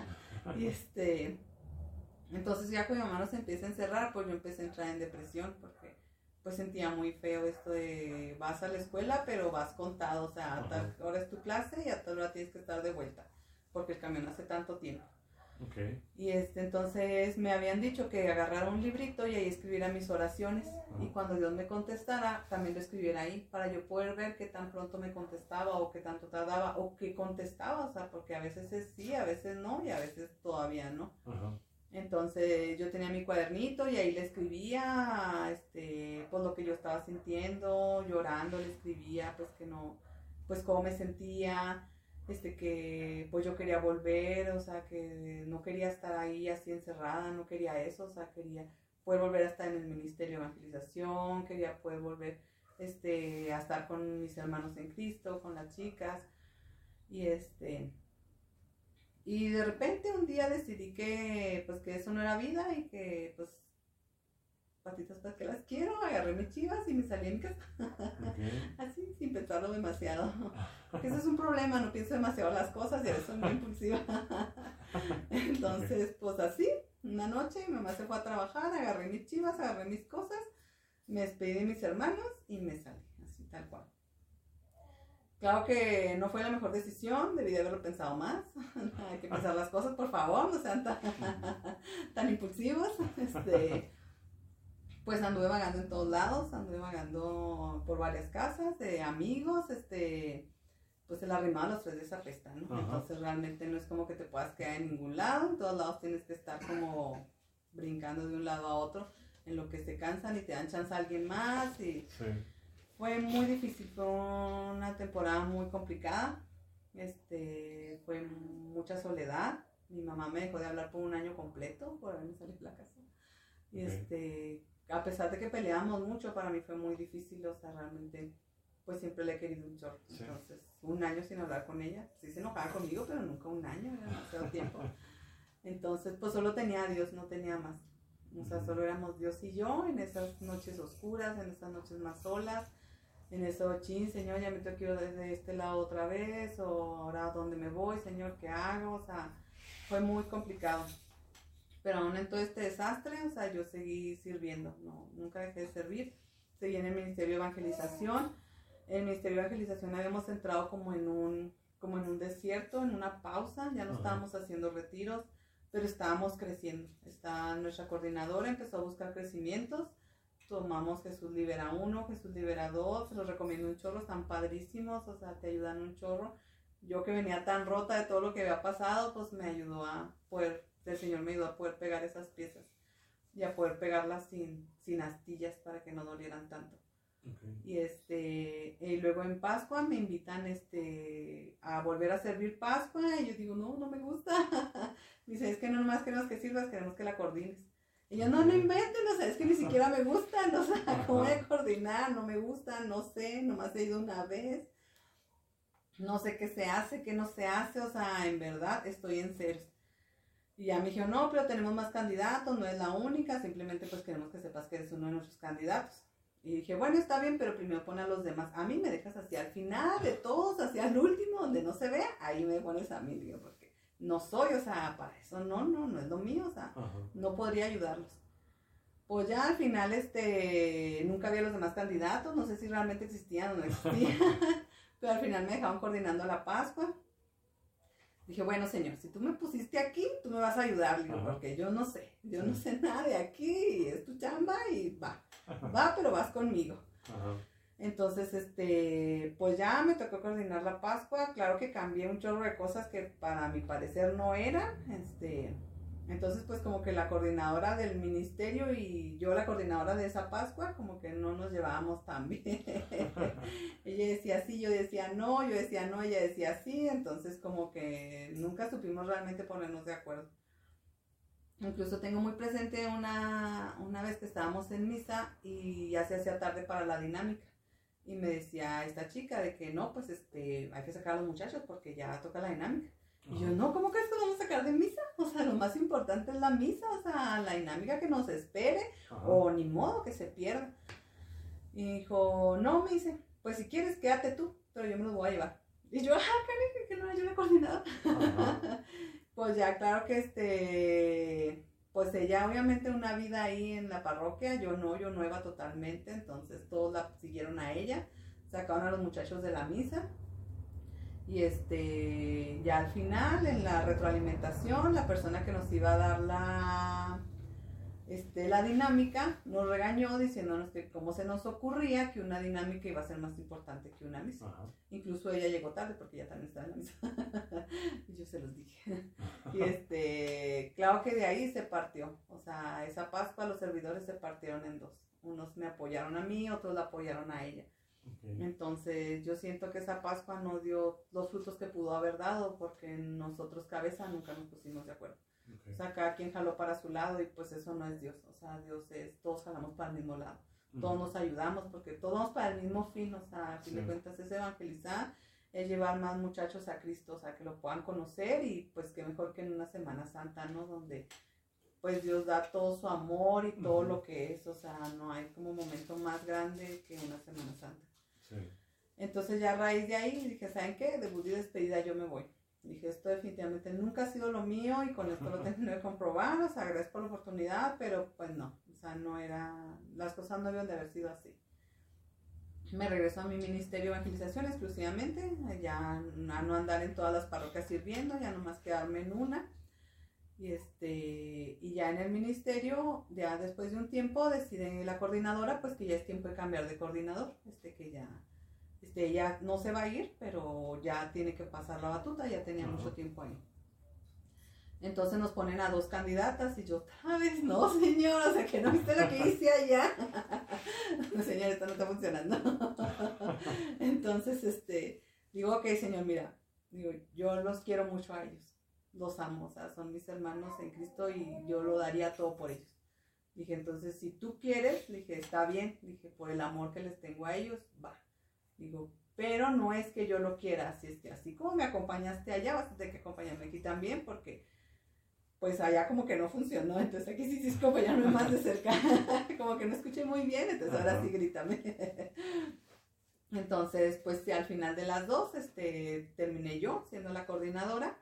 Y este, entonces ya cuando mi mamá nos empieza a encerrar, pues yo empecé a entrar en depresión porque pues sentía muy feo esto de vas a la escuela pero vas contado, o sea, a tal hora es tu clase y a tal hora tienes que estar de vuelta porque el camión hace tanto tiempo. Okay. Y este, entonces me habían dicho que agarrara un librito y ahí escribiera mis oraciones uh-huh. y cuando Dios me contestara también lo escribiera ahí para yo poder ver qué tan pronto me contestaba o qué tanto tardaba o qué contestaba, o sea, porque a veces es sí, a veces no y a veces todavía no. Uh-huh. Entonces yo tenía mi cuadernito y ahí le escribía este, pues lo que yo estaba sintiendo, llorando, le escribía pues que no, pues cómo me sentía. este, que pues yo quería volver, o sea, que no quería estar ahí así encerrada, no quería eso, o sea, quería poder volver a estar en el ministerio de evangelización, quería poder volver este, a estar con mis hermanos en Cristo, con las chicas, y este, y de repente un día decidí que, pues, que eso no era vida y que, pues, patitas para que las quiero, agarré mis chivas y me salí en casa. Okay. Así, sin pensarlo demasiado. Porque ese es un problema, no pienso demasiado las cosas y a veces soy muy impulsiva. Entonces, pues así, una noche mi mamá se fue a trabajar, agarré mis chivas, agarré mis cosas, me despedí de mis hermanos y me salí, así tal cual. Claro que no fue la mejor decisión, debí de haberlo pensado más. Hay que pensar las cosas, por favor, no sean tan, tan impulsivos. Este, pues anduve vagando en todos lados, anduve vagando por varias casas de amigos, este, pues el arrimado a los tres días apesta, ¿no? Ajá. Entonces realmente no es como que te puedas quedar en ningún lado, en todos lados tienes que estar como brincando de un lado a otro, en lo que se cansan y te dan chance a alguien más y... Sí. Fue muy difícil, fue una temporada muy complicada, este, fue mucha soledad, mi mamá me dejó de hablar por un año completo por haberme salido de la casa, y okay. este, a pesar de que peleamos mucho, para mí fue muy difícil, o sea, realmente, pues siempre le he querido un chorro, sí. Entonces, un año sin hablar con ella, sí se enojaba conmigo, pero nunca un año, era demasiado tiempo, entonces, pues solo tenía a Dios, no tenía más, o sea, solo éramos Dios y yo, en esas noches oscuras, en esas noches más solas, en eso, chin, Señor, ya me tengo que ir desde este lado otra vez, o ahora dónde me voy, Señor, ¿qué hago? O sea, fue muy complicado. Pero aún en todo este desastre, o sea, yo seguí sirviendo, no, nunca dejé de servir. Seguí en el Ministerio de Evangelización. En el Ministerio de Evangelización habíamos entrado como en un, como en un desierto, en una pausa, ya no estábamos haciendo retiros, pero estábamos creciendo. Está nuestra coordinadora, empezó a buscar crecimientos. Tomamos Jesús Libera uno, Jesús Libera dos, se los recomiendo un chorro, están padrísimos, o sea, te ayudan un chorro. Yo que venía tan rota de todo lo que había pasado, pues me ayudó a poder, el Señor me ayudó a poder pegar esas piezas y a poder pegarlas sin, sin astillas para que no dolieran tanto. Okay. Y este, y luego en Pascua me invitan este, a volver a servir Pascua y yo digo, no, no me gusta. Me dice, es que no nomás queremos que sirvas, queremos que la coordines. Y yo, no, no inventen, o sea, es que ni siquiera me gustan, o sea, ¿cómo voy a coordinar? No me gustan, no sé, nomás he ido una vez, no sé qué se hace, qué no se hace, o sea, en verdad estoy en ceros. Y ya me dijeron, no, pero tenemos más candidatos, no es la única, simplemente pues queremos que sepas que eres uno de nuestros candidatos. Y dije, bueno, está bien, pero primero pon a los demás. A mí me dejas hacia el final de todos, hacia el último, donde no se vea, ahí me pones a mí, digo, porque no soy, o sea, para eso no, no, no es lo mío, o sea, uh-huh. No podría ayudarlos. Pues ya al final, este, nunca había los demás candidatos, no sé si realmente existían o no existían, pero al final me dejaron coordinando la Pascua. Dije, bueno, Señor, si tú me pusiste aquí, tú me vas a ayudar, digo, uh-huh. Porque yo no sé, yo sí. No sé nada de aquí, es tu chamba y va, uh-huh. Va, pero vas conmigo. Uh-huh. Entonces, este, pues ya me tocó coordinar la Pascua, claro que cambié un chorro de cosas que para mi parecer no eran, este, entonces pues como que la coordinadora del ministerio y yo la coordinadora de esa Pascua, como que no nos llevábamos tan bien. Ella decía sí, yo decía no, yo decía no, ella decía sí, entonces como que nunca supimos realmente ponernos de acuerdo. Incluso tengo muy presente una, una vez que estábamos en misa y ya se hacía tarde para la dinámica. Y me decía esta chica de que no, pues este, hay que sacar a los muchachos porque ya toca la dinámica. Uh-huh. Y yo, no, ¿cómo crees que vamos a sacar de misa? O sea, lo más importante es la misa, o sea, la dinámica que nos espere, uh-huh. O ni modo que se pierda. Y dijo, no, me dice, pues si quieres quédate tú, pero yo me los voy a llevar. Y yo, ah, cariño, que no hay una coordinadora. Uh-huh. Pues ya, claro que este... pues ella obviamente una vida ahí en la parroquia, yo no, yo nueva totalmente, entonces todos la siguieron a ella, sacaron a los muchachos de la misa y este, ya al final en la retroalimentación la persona que nos iba a dar la, este, la dinámica nos regañó diciéndonos que cómo se nos ocurría que una dinámica iba a ser más importante que una misa. Ajá. Incluso ella llegó tarde porque ella también estaba en la misa. Y yo se los dije. Y este, claro que de ahí se partió. O sea, esa Pascua los servidores se partieron en dos. Unos me apoyaron a mí, otros la apoyaron a ella. Okay. Entonces yo siento que esa Pascua no dio los frutos que pudo haber dado porque nosotros cabeza nunca nos pusimos de acuerdo. Okay. O sea, cada quien jaló para su lado y pues eso no es Dios. O sea, Dios es, todos jalamos para el mismo lado. Uh-huh. Todos nos ayudamos porque todos vamos para el mismo fin. O sea, a fin sí. de cuentas es evangelizar, es llevar más muchachos a Cristo, o sea, que lo puedan conocer y pues que mejor que en una Semana Santa, ¿no? Donde pues Dios da todo su amor y todo uh-huh. lo que es. O sea, no hay como momento más grande que una Semana Santa. Sí. Entonces ya a raíz de ahí dije, ¿saben qué? Debut y despedida yo me voy. Dije, esto definitivamente nunca ha sido lo mío y con esto lo tengo que comprobar, o sea, agradezco la oportunidad, pero pues no, o sea, no era, las cosas no deben de haber sido así. Me regreso a mi ministerio de evangelización exclusivamente, ya a no andar en todas las parroquias sirviendo, ya nomás quedarme en una. Y, este, y ya en el ministerio, ya después de un tiempo, decide la coordinadora, pues que ya es tiempo de cambiar de coordinador, este, que ya... Este, ella no se va a ir, pero ya tiene que pasar la batuta, ya tenía uh-huh. mucho tiempo ahí. Entonces nos ponen a dos candidatas y yo, otra vez, no señor, o sea que no viste lo que hice allá. No señor, esto no está funcionando. Entonces, este, digo, ok señor, mira, digo, yo los quiero mucho a ellos, los amo, o sea, son mis hermanos en Cristo y yo lo daría todo por ellos. Dije, entonces, si tú quieres, dije, está bien, dije, por el amor que les tengo a ellos, va. Digo, pero no es que yo lo quiera, así es que así como me acompañaste allá, vas a tener que acompañarme aquí también, porque pues allá como que no funcionó, entonces aquí sí sí es acompañarme más de cerca, como que no escuché muy bien, entonces ahora sí grítame. Entonces, pues al final de las dos, este, terminé yo siendo la coordinadora.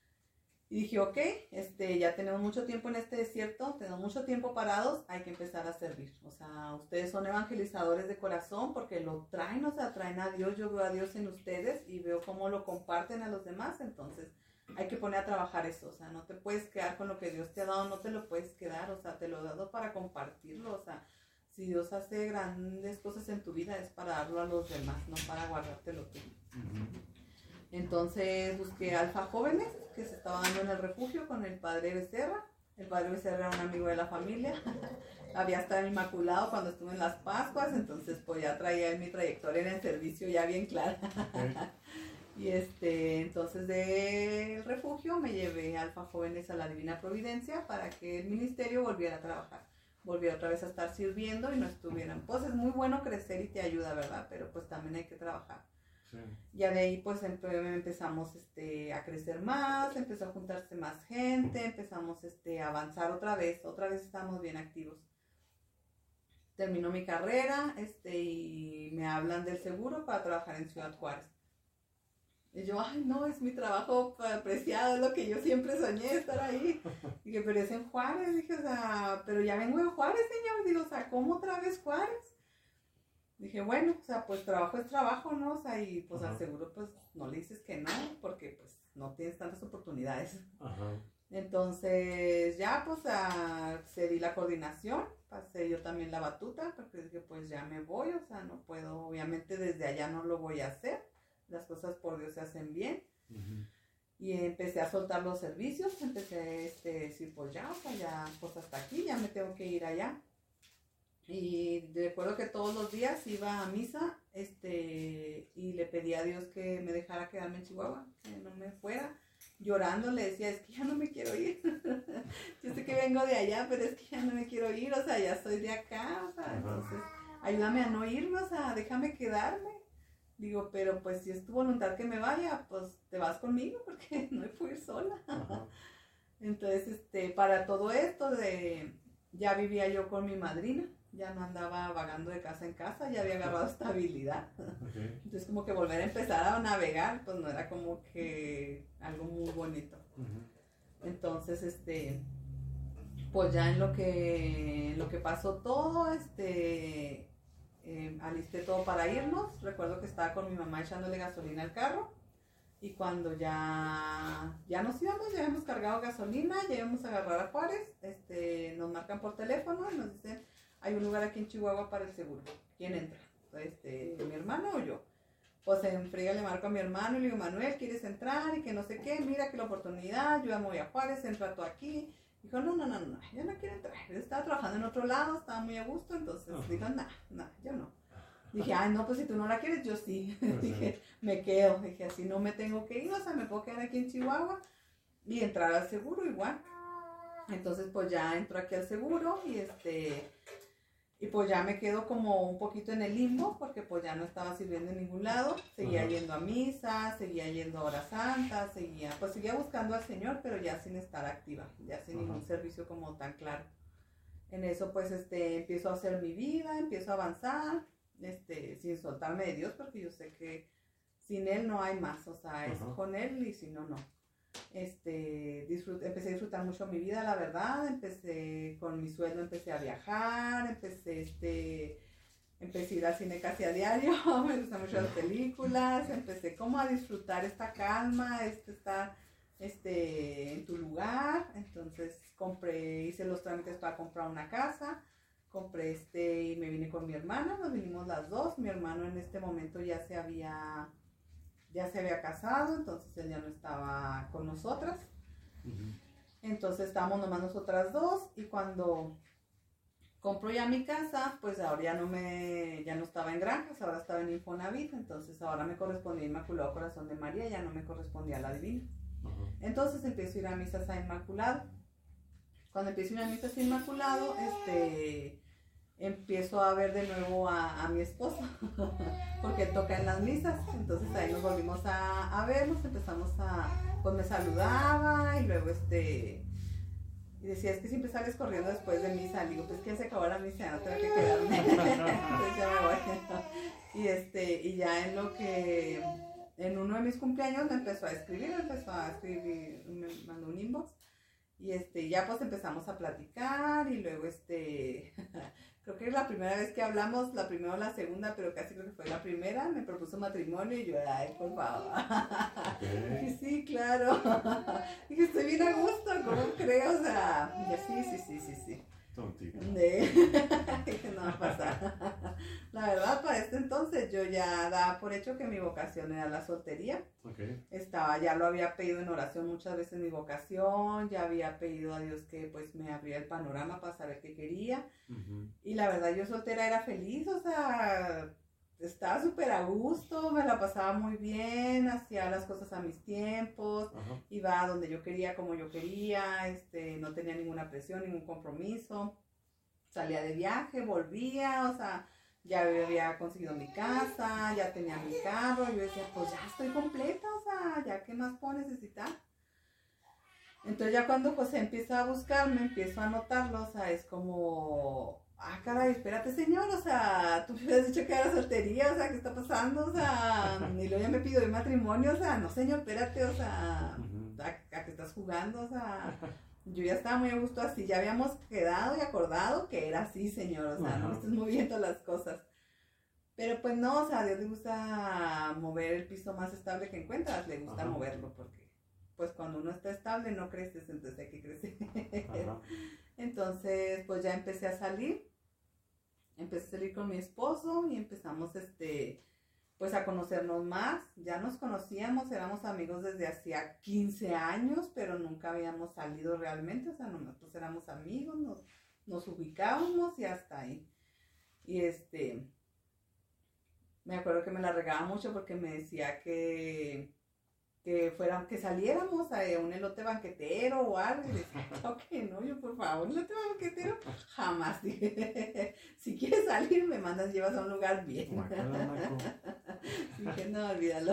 Y dije, ok, este, ya tenemos mucho tiempo en este desierto, tenemos mucho tiempo parados, hay que empezar a servir. O sea, ustedes son evangelizadores de corazón porque lo traen, o sea, traen a Dios, yo veo a Dios en ustedes y veo cómo lo comparten a los demás, entonces hay que poner a trabajar eso. O sea, no te puedes quedar con lo que Dios te ha dado, no te lo puedes quedar, o sea, te lo he dado para compartirlo. O sea, si Dios hace grandes cosas en tu vida es para darlo a los demás, no para guardártelo tú. Uh-huh. Entonces busqué Alfa Jóvenes, que se estaba dando en el refugio con el padre Becerra. El padre Becerra era un amigo de la familia. Había estado inmaculado cuando estuve en las Pascuas, entonces pues ya traía mi trayectoria en el servicio ya bien clara. Okay. Y este, entonces del refugio me llevé Alfa Jóvenes a la Divina Providencia para que el ministerio volviera a trabajar. Volviera otra vez a estar sirviendo y no estuvieran. Pues es muy bueno crecer y te ayuda, ¿verdad? Pero pues también hay que trabajar. Sí. Ya de ahí pues empezamos este, a crecer más, empezó a juntarse más gente, empezamos este, a avanzar otra vez, otra vez estamos bien activos. Terminó mi carrera este, y me hablan del seguro para trabajar en Ciudad Juárez. Y yo, ay no, es mi trabajo apreciado, es lo que yo siempre soñé, estar ahí. Dije, pero es en Juárez, dije, o sea, pero ya vengo de Juárez, señor, digo, o sea, ¿cómo otra vez Juárez? Dije, bueno, o sea, pues trabajo es trabajo, ¿no? O sea, y pues uh-huh. al seguro, pues no le dices que no, porque pues no tienes tantas oportunidades. Uh-huh. Entonces, ya pues uh, cedí la coordinación, pasé yo también la batuta, porque dije, pues ya me voy, o sea, no puedo, obviamente desde allá no lo voy a hacer, las cosas por Dios se hacen bien. Uh-huh. Y empecé a soltar los servicios, empecé a este, decir, pues ya, o sea, ya, pues hasta aquí, ya me tengo que ir allá. Y recuerdo que todos los días iba a misa este, y le pedía a Dios que me dejara quedarme en Chihuahua, que no me fuera. Llorando le decía, es que ya no me quiero ir. Yo sé que vengo de allá, pero es que ya no me quiero ir, o sea, ya soy de acá, o sea, entonces ayúdame a no irme, o sea, déjame quedarme. Digo, pero pues si es tu voluntad que me vaya, pues te vas conmigo porque no me puedo ir sola. Uh-huh. Entonces, este, para todo esto de, ya vivía yo con mi madrina. Ya no andaba vagando de casa en casa, ya había agarrado estabilidad. Okay. Entonces como que volver a empezar a navegar, pues no era como que algo muy bonito. Uh-huh. Entonces, este, pues ya en lo que, en lo que pasó todo, este, eh, alisté todo para irnos. Recuerdo que estaba con mi mamá echándole gasolina al carro. Y cuando ya, ya nos íbamos, ya habíamos cargado gasolina, ya íbamos a agarrar a Juárez, este, nos marcan por teléfono y nos dicen, hay un lugar aquí en Chihuahua para el seguro. ¿Quién entra? Este, ¿mi hermano o yo? Pues en friega le marco a mi hermano y le digo, Manuel, ¿quieres entrar? Y que no sé qué, mira que la oportunidad, yo ya me voy a Juárez, entra tú aquí. Dijo, no, no, no, no, yo no quiero entrar. Yo estaba trabajando en otro lado, estaba muy a gusto, entonces uh-huh. digo, no, no, yo no. Dije, ay, no, pues si tú no la quieres, yo sí. Pues Dije, sí. me quedo. Dije, así no me tengo que ir, o sea, me puedo quedar aquí en Chihuahua y entrar al seguro igual. Entonces, pues ya entro aquí al seguro y este... Y pues ya me quedo como un poquito en el limbo, porque pues ya no estaba sirviendo en ningún lado. Seguía Ajá. yendo a misa, seguía yendo a horas santas, seguía, pues seguía buscando al Señor, pero ya sin estar activa, ya sin Ajá. ningún servicio como tan claro. En eso pues este, empiezo a hacer mi vida, empiezo a avanzar, este, sin soltarme de Dios, porque yo sé que sin Él no hay más, o sea, es Ajá. con Él y si no, no. Este, disfrut- empecé a disfrutar mucho mi vida, la verdad, empecé con mi sueldo, empecé a viajar, empecé, este, empecé a ir al cine casi a diario, me gustan mucho las películas, empecé como a disfrutar esta calma, este, estar, este, en tu lugar, entonces compré, hice los trámites para comprar una casa, compré este y me vine con mi hermana, nos vinimos las dos, mi hermano en este momento ya se había ya se había casado, entonces él ya no estaba con nosotras. Ujú. Entonces estábamos nomás nosotras dos y cuando compro ya mi casa, pues ahora ya no me, ya no estaba en granjas, ahora estaba en Infonavit, entonces ahora me correspondía Inmaculado Corazón de María, ya no me correspondía la Divina. Ajá. Entonces empiezo a ir a misas a Inmaculado. Cuando empiezo a ir a misas a Inmaculado, este... empiezo a ver de nuevo a, a mi esposo, porque él toca en las misas, entonces ahí nos volvimos a, a ver, nos empezamos a, pues me saludaba y luego este, y decía, es que siempre sales corriendo después de misa, le digo, pues que ya se acabó la misa, ya no tengo que quedarme, entonces ya me voy, y este, y ya en lo que, en uno de mis cumpleaños me empezó a escribir, me empezó a escribir, me mandó un inbox, y este, ya pues empezamos a platicar y luego este, creo que es la primera vez que hablamos, la primera o la segunda, pero casi creo que fue la primera, me propuso matrimonio y yo, ay, por favor. Okay. Dije, sí, claro. Dije, estoy bien a gusto, ¿cómo creo? O sea, dije, sí, sí, sí, sí, sí. Tontita. De... Dije, no va a pasar. La verdad, para este entonces yo ya daba por hecho que mi vocación era la soltería. Okay. Estaba, ya lo había pedido en oración muchas veces mi vocación, ya había pedido a Dios que pues me abriera el panorama para saber qué quería. Ujú. Y la verdad yo soltera era feliz, o sea, estaba súper a gusto, me la pasaba muy bien, hacía las cosas a mis tiempos, Ajá. iba a donde yo quería, como yo quería, este, no tenía ninguna presión, ningún compromiso, salía de viaje, volvía, o sea, ya había conseguido mi casa, ya tenía mi carro, yo decía, pues ya estoy completa, o sea, ya qué más puedo necesitar. Entonces ya cuando José empieza a buscarme, empiezo a notarlo, o sea, es como, ah, caray, espérate señor, o sea, tú me habías dicho que era soltería, o sea, ¿qué está pasando? O sea, y luego ya me pidió el matrimonio, o sea, no señor, espérate, o sea, Ujú. ¿a, a qué estás jugando? O sea, yo ya estaba muy a gusto así, ya habíamos quedado y acordado que era así, señor, o sea, no me Ajá. estés moviendo las cosas. Pero pues no, o sea, a Dios le gusta mover el piso más estable que encuentras, le gusta Ajá. moverlo, porque pues cuando uno está estable no creces, entonces hay que crecer. Ajá. Entonces, pues ya empecé a salir, empecé a salir con mi esposo y empezamos, este, pues a conocernos más. Ya nos conocíamos, éramos amigos desde hacía quince años, pero nunca habíamos salido realmente, o sea, nosotros éramos amigos, nos, nos ubicábamos y hasta ahí. Y este, me acuerdo que me la regaba mucho porque me decía que que fueran, que saliéramos a un elote banquetero o algo, y decía, claro que no, yo por favor, elote banquetero, jamás, dije, si quieres salir, me mandas, llevas a un lugar bien. Guácala, Marco. Dije, no, olvídalo.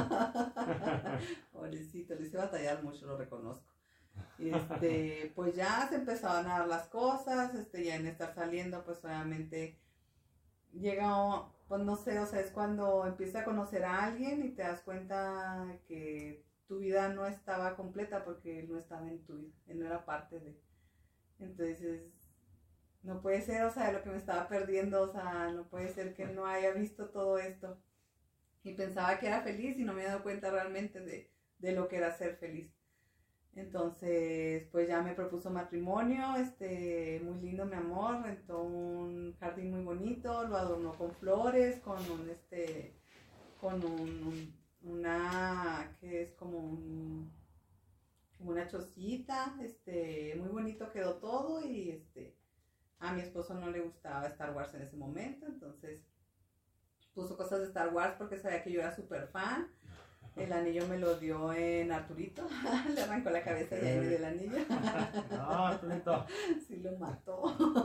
Pobrecito, le hice batallar mucho, lo reconozco. Y este, pues ya se empezaban a dar las cosas, este, ya en estar saliendo, pues obviamente llega, pues no sé, o sea, es cuando empiezas a conocer a alguien y te das cuenta que tu vida no estaba completa porque él no estaba en tu vida, él no era parte de. Entonces, no puede ser, o sea, de lo que me estaba perdiendo, o sea, no puede ser que no haya visto todo esto. Y pensaba que era feliz y no me había dado cuenta realmente de, de lo que era ser feliz. Entonces, pues ya me propuso matrimonio, este, muy lindo mi amor, rentó un jardín muy bonito, lo adornó con flores, con un, este, con un, un una, que es como un, como una chocita, este, muy bonito quedó todo y este, a mi esposo no le gustaba Star Wars en ese momento, entonces puso cosas de Star Wars porque sabía que yo era súper fan. El anillo me lo dio en Arturito, le arrancó la cabeza y ahí me dio el anillo. Ah, Arturito. Sí lo mató.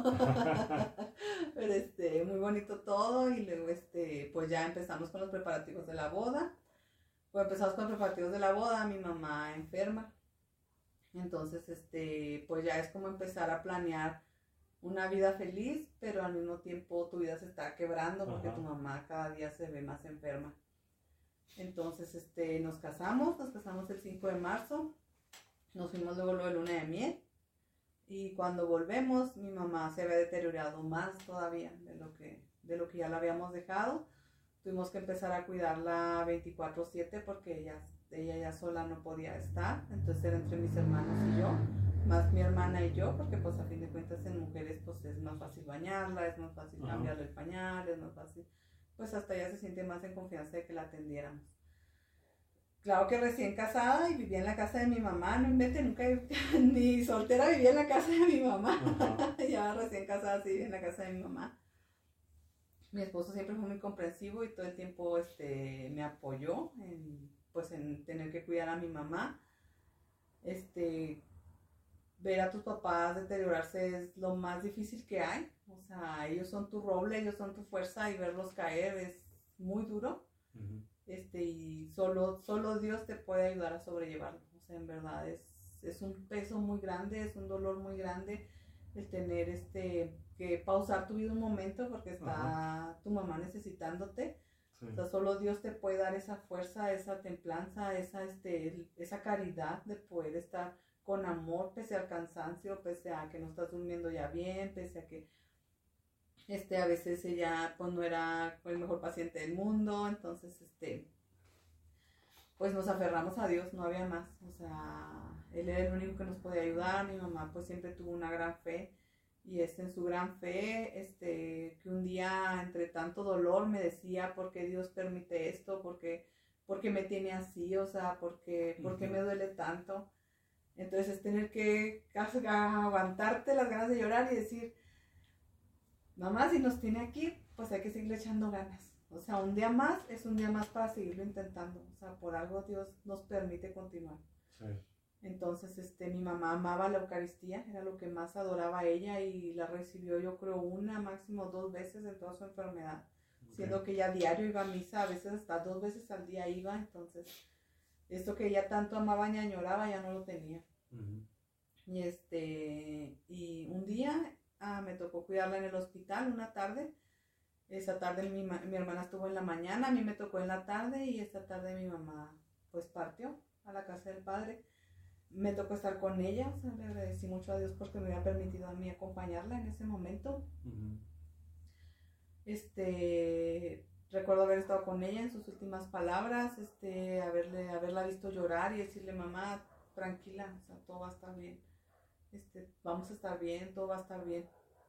Pero este, muy bonito todo y luego este, pues ya empezamos con los preparativos de la boda. Pues empezamos con los preparativos de la boda, mi mamá enferma. Entonces, este, pues ya es como empezar a planear una vida feliz, pero al mismo tiempo tu vida se está quebrando porque Ajá. tu mamá cada día se ve más enferma. Entonces, este, nos casamos, nos casamos el cinco de marzo, nos fuimos luego, luego de luna de miel, y cuando volvemos, mi mamá se había deteriorado más todavía de lo que, de lo que ya la habíamos dejado. Tuvimos que empezar a cuidarla veinticuatro siete porque ella, ella ya sola no podía estar, entonces era entre mis hermanos y yo, más mi hermana y yo, porque pues a fin de cuentas en mujeres pues es más fácil bañarla, es más fácil Ajá. cambiarle el pañal, es más fácil... pues hasta ella se siente más en confianza de que la atendiéramos. Claro que recién casada y vivía en la casa de mi mamá, no invente, nunca, ni soltera vivía en la casa de mi mamá, uh-huh. ya recién casada sí vivía en la casa de mi mamá. Mi esposo siempre fue muy comprensivo y todo el tiempo este, me apoyó en, pues, en tener que cuidar a mi mamá. Este, ver a tus papás deteriorarse es lo más difícil que hay. O sea, ellos son tu roble, ellos son tu fuerza y verlos caer es muy duro. Uh-huh. Este, y solo, solo Dios te puede ayudar a sobrellevarlo. O sea, en verdad es, es un peso muy grande, es un dolor muy grande el tener este, que pausar tu vida un momento porque está uh-huh. tu mamá necesitándote. Sí. O sea, solo Dios te puede dar esa fuerza, esa templanza, esa, este, esa caridad de poder estar con amor pese al cansancio, pese a que no estás durmiendo ya bien, pese a que este, a veces ella pues no era el mejor paciente del mundo, entonces este, pues nos aferramos a Dios, no había más, o sea, Él era el único que nos podía ayudar. Mi mamá pues siempre tuvo una gran fe y este, en su gran fe, este, que un día entre tanto dolor me decía, ¿por qué Dios permite esto? ¿Por qué, por qué me tiene así? O sea, ¿por qué, ¿por qué me duele tanto? Entonces es tener que aguantarte las ganas de llorar y decir, mamá, si nos tiene aquí, pues hay que seguirle echando ganas. O sea, un día más es un día más para seguirlo intentando. O sea, por algo Dios nos permite continuar. Sí. Entonces, este, mi mamá amaba la Eucaristía, era lo que más adoraba ella y la recibió yo creo una, máximo dos veces en toda su enfermedad. Okay. Siendo que ella diario iba a misa, a veces hasta dos veces al día iba, entonces... esto que ella tanto amaba y añoraba ya no lo tenía. Uh-huh. Y este, y un día ah, me tocó cuidarla en el hospital una tarde. Esa tarde mi, mi hermana estuvo en la mañana, a mí me tocó en la tarde y esta tarde mi mamá pues partió a la casa del padre. Me tocó estar con ella, o sea, le agradecí mucho a Dios porque me había permitido a mí acompañarla en ese momento. Uh-huh. Este... recuerdo haber estado con ella en sus últimas palabras, este, haberle, haberla visto llorar y decirle, mamá, tranquila, o sea, todo va a estar bien, este, vamos a estar bien, todo va a estar bien.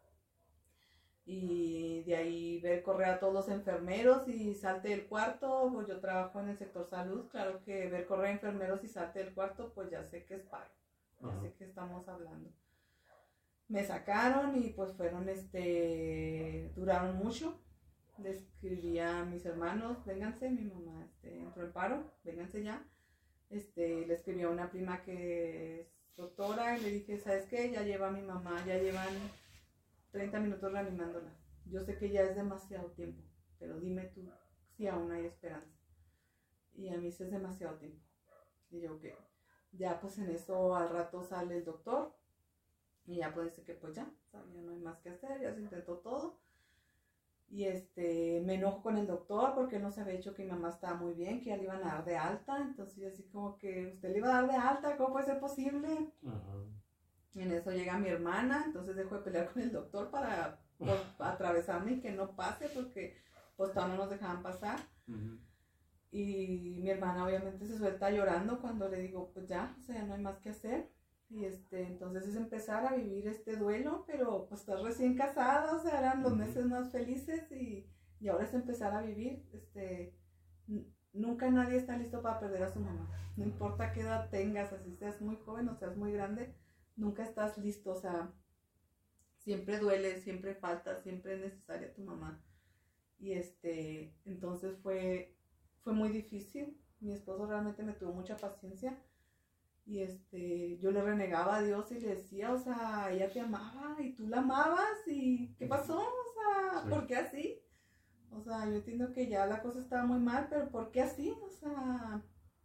Y de ahí ver correr a todos los enfermeros y salte del cuarto, pues yo trabajo en el sector salud, claro que ver correr a enfermeros y salte del cuarto, pues ya sé que es paro, ya uh-huh. sé que estamos hablando. Me sacaron y pues fueron, este, duraron mucho. Le escribí a mis hermanos, vénganse, mi mamá este, entró en paro, vénganse ya. Este, le escribí a una prima que es doctora y le dije, ¿sabes qué? Ya lleva a mi mamá, ya llevan treinta minutos reanimándola. Yo sé que ya es demasiado tiempo, pero dime tú si aún hay esperanza. Y a mí sí es demasiado tiempo. Y yo, que ya pues en eso al rato sale el doctor y ya puede ser que pues ya, o sea, ya no hay más que hacer, ya se intentó todo. Y este, me enojo con el doctor porque él no se había dicho que mi mamá estaba muy bien, que ya le iban a dar de alta. Entonces yo así como que, ¿usted le iba a dar de alta? ¿Cómo puede ser posible? Uh-huh. Y en eso llega mi hermana, entonces dejo de pelear con el doctor para pues, atravesarme y que no pase porque pues todavía no nos dejaban pasar. Uh-huh. Y mi hermana obviamente se suelta llorando cuando le digo, pues ya, o sea, ya no hay más que hacer. Y este, entonces es empezar a vivir este duelo, pero pues estás recién casada, o sea, eran los meses más felices y, y ahora es empezar a vivir, este, n- nunca nadie está listo para perder a su mamá, no importa qué edad tengas, así seas muy joven o seas muy grande, nunca estás listo, o sea, siempre duele, siempre falta, siempre es necesaria tu mamá. Y este, entonces fue, fue muy difícil. Mi esposo realmente me tuvo mucha paciencia. Y este, yo le renegaba a Dios y le decía, o sea, ella te amaba y tú la amabas y ¿qué pasó? O sea, Sí. ¿por qué así? O sea, yo entiendo que ya la cosa estaba muy mal, pero ¿por qué así? O sea,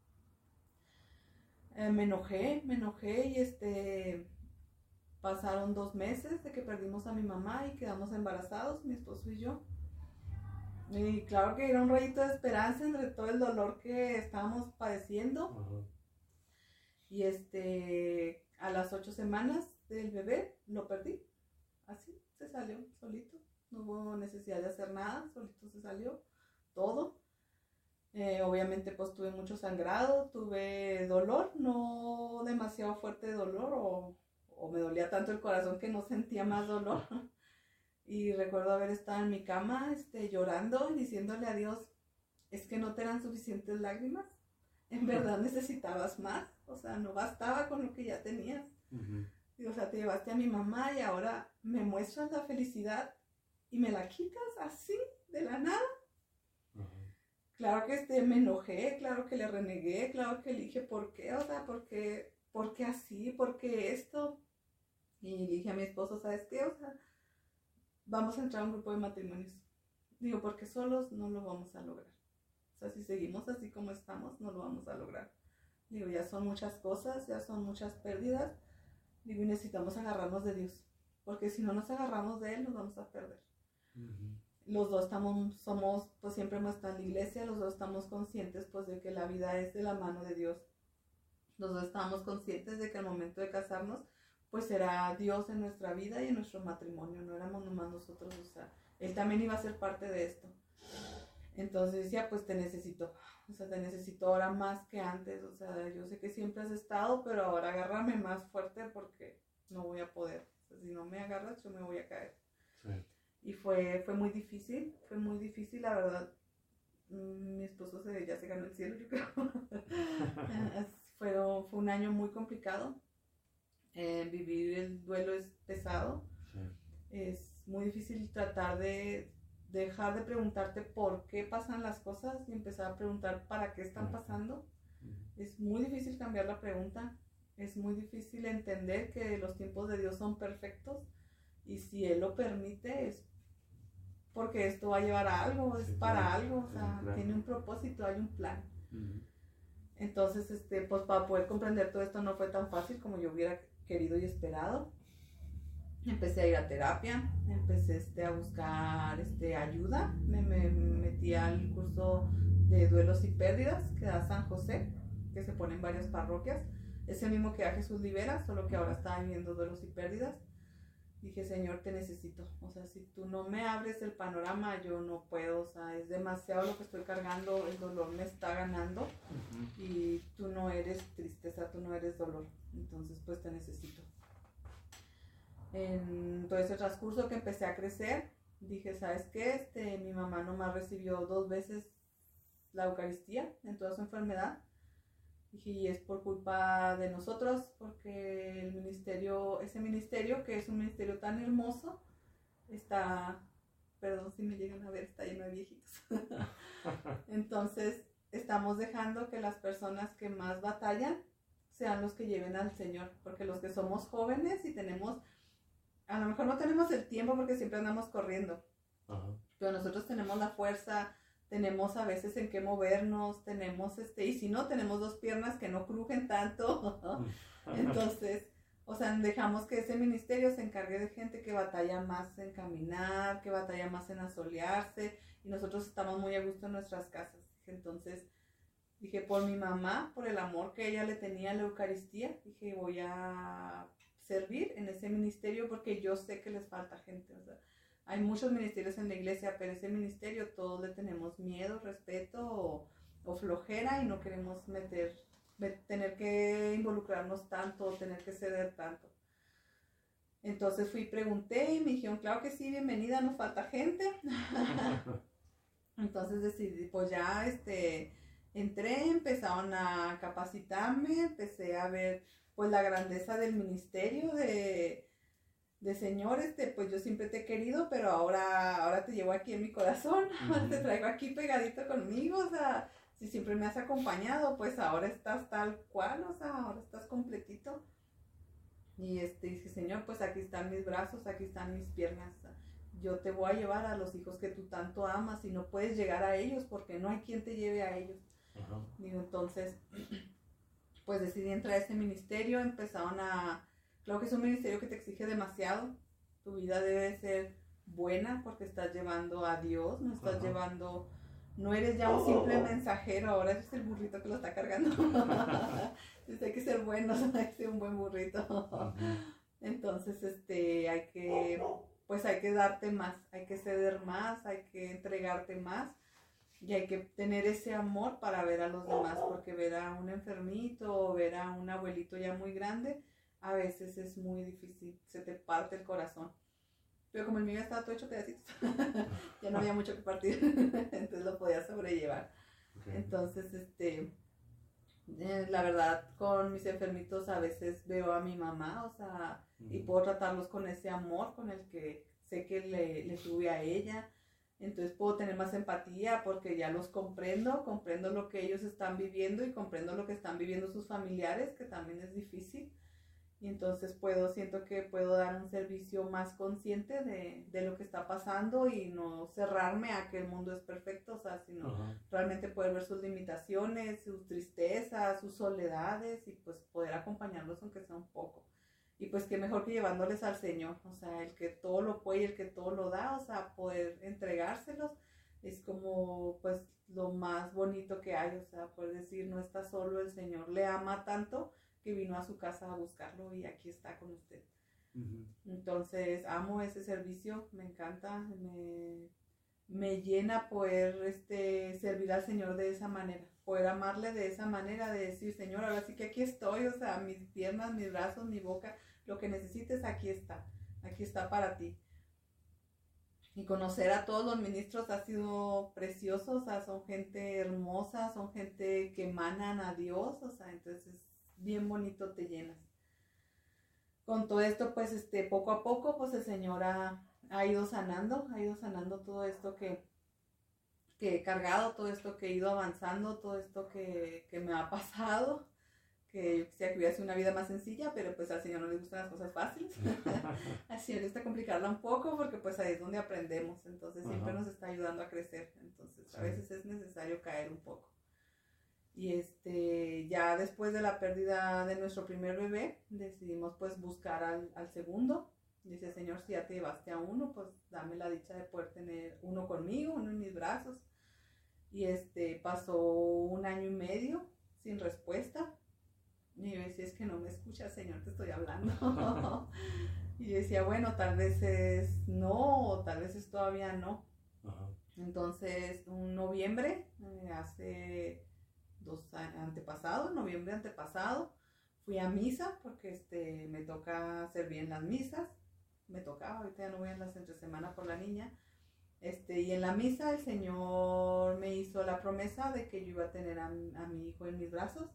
eh, me enojé, me enojé y este, pasaron dos meses de que perdimos a mi mamá y quedamos embarazados, mi esposo y yo. Y claro que era un rayito de esperanza entre todo el dolor que estábamos padeciendo. Ajá. Y este, a las ocho semanas del bebé lo perdí. Así, se salió solito. No hubo necesidad de hacer nada, solito se salió todo. Eh, obviamente pues tuve mucho sangrado, tuve dolor, no demasiado fuerte dolor o, o me dolía tanto el corazón que no sentía más dolor. Y recuerdo haber estado en mi cama este, llorando y diciéndole a Dios, es que no te eran suficientes lágrimas, en verdad necesitabas más, o sea, no bastaba con lo que ya tenías. Uh-huh. Y, o sea, te llevaste a mi mamá y ahora me muestras la felicidad y me la quitas así, de la nada. Uh-huh. Claro que este, me enojé, claro que le renegué, claro que le dije, ¿por qué? O sea, ¿por qué, ¿por qué así? ¿Por qué esto? Y le dije a mi esposo, ¿sabes qué? O sea, vamos a entrar a un grupo de matrimonios. Digo, porque solos no lo vamos a lograr. O sea, si seguimos así como estamos, no lo vamos a lograr. Digo, ya son muchas cosas, ya son muchas pérdidas. Digo, y necesitamos agarrarnos de Dios. Porque si no nos agarramos de Él, nos vamos a perder. Uh-huh. Los dos estamos, somos, pues siempre hemos estado en la iglesia, los dos estamos conscientes, pues, de que la vida es de la mano de Dios. Los dos estamos conscientes de que al momento de casarnos, pues era Dios en nuestra vida y en nuestro matrimonio, no éramos nomás nosotros, o sea, Él también iba a ser parte de esto. Entonces decía, pues te necesito, o sea, te necesito ahora más que antes, o sea, yo sé que siempre has estado, pero ahora agárrame más fuerte porque no voy a poder, o sea, si no me agarras yo me voy a caer. Sí. Y fue, fue muy difícil, fue muy difícil, la verdad, mi esposo se, ya se ganó el cielo, yo creo. fue, fue un año muy complicado. Eh, vivir el duelo es pesado. Sí. Es muy difícil tratar de dejar de preguntarte por qué pasan las cosas y empezar a preguntar para qué están pasando. Uh-huh. Es muy difícil cambiar la pregunta. Es muy difícil entender que los tiempos de Dios son perfectos y si Él lo permite es porque esto va a llevar a algo, es sí, para claro. algo, o sea, sí, tiene un propósito, hay un plan. Uh-huh. Entonces, este, pues para poder comprender todo esto no fue tan fácil como yo hubiera querido y esperado. Empecé a ir a terapia, empecé este, a buscar este, ayuda, me, me, me metí al curso de duelos y pérdidas que da San José, que se pone en varias parroquias, es el mismo que da Jesús Libera, solo que ahora está viviendo duelos y pérdidas. Dije, Señor, te necesito, o sea, si tú no me abres el panorama, yo no puedo, o sea, es demasiado lo que estoy cargando, el dolor me está ganando. Uh-huh. Y tú no eres tristeza, tú no eres dolor, entonces pues te necesito. En todo ese transcurso que empecé a crecer, dije, ¿sabes qué? Este, mi mamá nomás recibió dos veces la Eucaristía en toda su enfermedad. Dije, y es por culpa de nosotros, porque el ministerio, ese ministerio, que es un ministerio tan hermoso, está, perdón si me llegan a ver, está lleno de viejitos. Entonces, estamos dejando que las personas que más batallan sean los que lleven al Señor, porque los que somos jóvenes y tenemos, a lo mejor no tenemos el tiempo porque siempre andamos corriendo, uh-huh. pero nosotros tenemos la fuerza, tenemos a veces en qué movernos, tenemos este, y si no, tenemos dos piernas que no crujen tanto, entonces, o sea, dejamos que ese ministerio se encargue de gente que batalla más en caminar, que batalla más en asolearse, y nosotros estamos muy a gusto en nuestras casas. Entonces, dije, por mi mamá, por el amor que ella le tenía a la Eucaristía, dije, voy a servir en ese ministerio porque yo sé que les falta gente, o sea, hay muchos ministerios en la iglesia, pero ese ministerio todos le tenemos miedo, respeto o, o flojera y no queremos meter, tener que involucrarnos tanto, tener que ceder tanto. Entonces fui y pregunté y me dijeron, claro que sí, bienvenida, nos falta gente. Entonces decidí, pues ya este, entré, empezaron a capacitarme, empecé a ver pues la grandeza del ministerio, de de Señor, este, pues yo siempre te he querido, pero ahora, ahora te llevo aquí en mi corazón, ahora Ujú. te traigo aquí pegadito conmigo, o sea, si siempre me has acompañado, pues ahora estás tal cual, o sea, ahora estás completito. Y este, dice, Señor, pues aquí están mis brazos, aquí están mis piernas, yo te voy a llevar a los hijos que tú tanto amas y no puedes llegar a ellos porque no hay quien te lleve a ellos. Ajá. Digo, entonces, pues decidí entrar a ese ministerio, empezaron a... Creo que es un ministerio que te exige demasiado. Tu vida debe ser buena porque estás llevando a Dios, no estás Ajá. llevando, no eres ya un simple mensajero, ahora eres el burrito que lo está cargando. Entonces hay que ser bueno, hay que ser un buen burrito. Ujú. Entonces, este, hay que, pues hay que darte más, hay que ceder más, hay que entregarte más. Y hay que tener ese amor para ver a los demás, porque ver a un enfermito o ver a un abuelito ya muy grande, a veces es muy difícil, se te parte el corazón. Pero como el mío estaba todo hecho pedacitos, ya no había mucho que partir, entonces lo podía sobrellevar. Okay. Entonces, este, eh, la verdad, con mis enfermitos a veces veo a mi mamá, o sea, Ujú. y puedo tratarlos con ese amor con el que sé que le, le tuve a ella. Entonces puedo tener más empatía porque ya los comprendo, comprendo lo que ellos están viviendo y comprendo lo que están viviendo sus familiares, que también es difícil. Y entonces puedo, siento que puedo dar un servicio más consciente de, de lo que está pasando y no cerrarme a que el mundo es perfecto, o sea, sino Ajá. realmente poder ver sus limitaciones, sus tristezas, sus soledades y pues poder acompañarlos aunque sea un poco. Y pues qué mejor que llevándoles al Señor, o sea, el que todo lo puede y el que todo lo da, o sea, poder entregárselos es como pues lo más bonito que hay, o sea, poder decir, no está solo, el Señor le ama tanto que vino a su casa a buscarlo y aquí está con usted. Ujú. Entonces, amo ese servicio, me encanta, me, me llena poder este, servir al Señor de esa manera, poder amarle de esa manera, de decir, Señor, ahora sí que aquí estoy, o sea, mis piernas, mis brazos, mi boca, lo que necesites, aquí está, aquí está para ti. Y conocer a todos los ministros ha sido precioso, o sea, son gente hermosa, son gente que emanan a Dios, o sea, entonces bien bonito, te llenas. Con todo esto, pues, este, poco a poco, pues el Señor ha, ha ido sanando, ha ido sanando todo esto que, que he cargado, todo esto que he ido avanzando, todo esto que, que me ha pasado, que yo quisiera que hubiera una vida más sencilla, pero pues al Señor no le gustan las cosas fáciles. Al Señor le gusta complicarla un poco porque pues ahí es donde aprendemos, entonces siempre Ajá. nos está ayudando a crecer, entonces a Sí. veces es necesario caer un poco. Y este, ya después de la pérdida de nuestro primer bebé, decidimos pues buscar al, al segundo. Dice, Señor, si ya te llevaste a uno, pues dame la dicha de poder tener uno conmigo, uno en mis brazos. Y este, pasó un año y medio sin respuesta. Y yo decía, es que no me escuchas, Señor, te estoy hablando. Y yo decía, bueno, tal vez es no, o tal vez es todavía no. Ajá. Entonces, un noviembre, eh, hace dos años, antepasado, noviembre antepasado, fui a misa porque este, me toca hacer bien las misas, me tocaba, ahorita ya no voy en las entre semana por la niña, este, y en la misa el Señor me hizo la promesa de que yo iba a tener a, a mi hijo en mis brazos.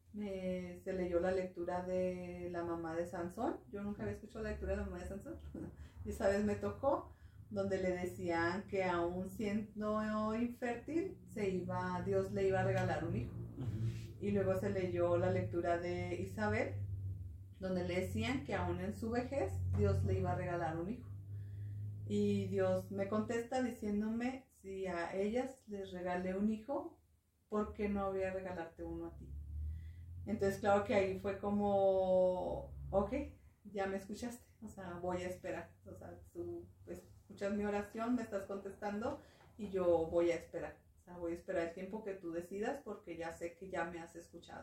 Me, se leyó la lectura de la mamá de Sansón, yo nunca había escuchado la lectura de la mamá de Sansón, y esa vez me tocó, donde le decían que aún siendo infértil, se iba, Dios le iba a regalar un hijo. Ujú. Y luego se leyó la lectura de Isabel, donde le decían que aún en su vejez Dios le iba a regalar un hijo. Y Dios me contesta diciéndome, si a ellas les regalé un hijo, ¿por qué no voy a regalarte uno a ti? Entonces claro que ahí fue como, ok, ya me escuchaste, o sea, voy a esperar, o sea, tú escuchas mi oración, me estás contestando y yo voy a esperar, o sea, voy a esperar el tiempo que tú decidas porque ya sé que ya me has escuchado.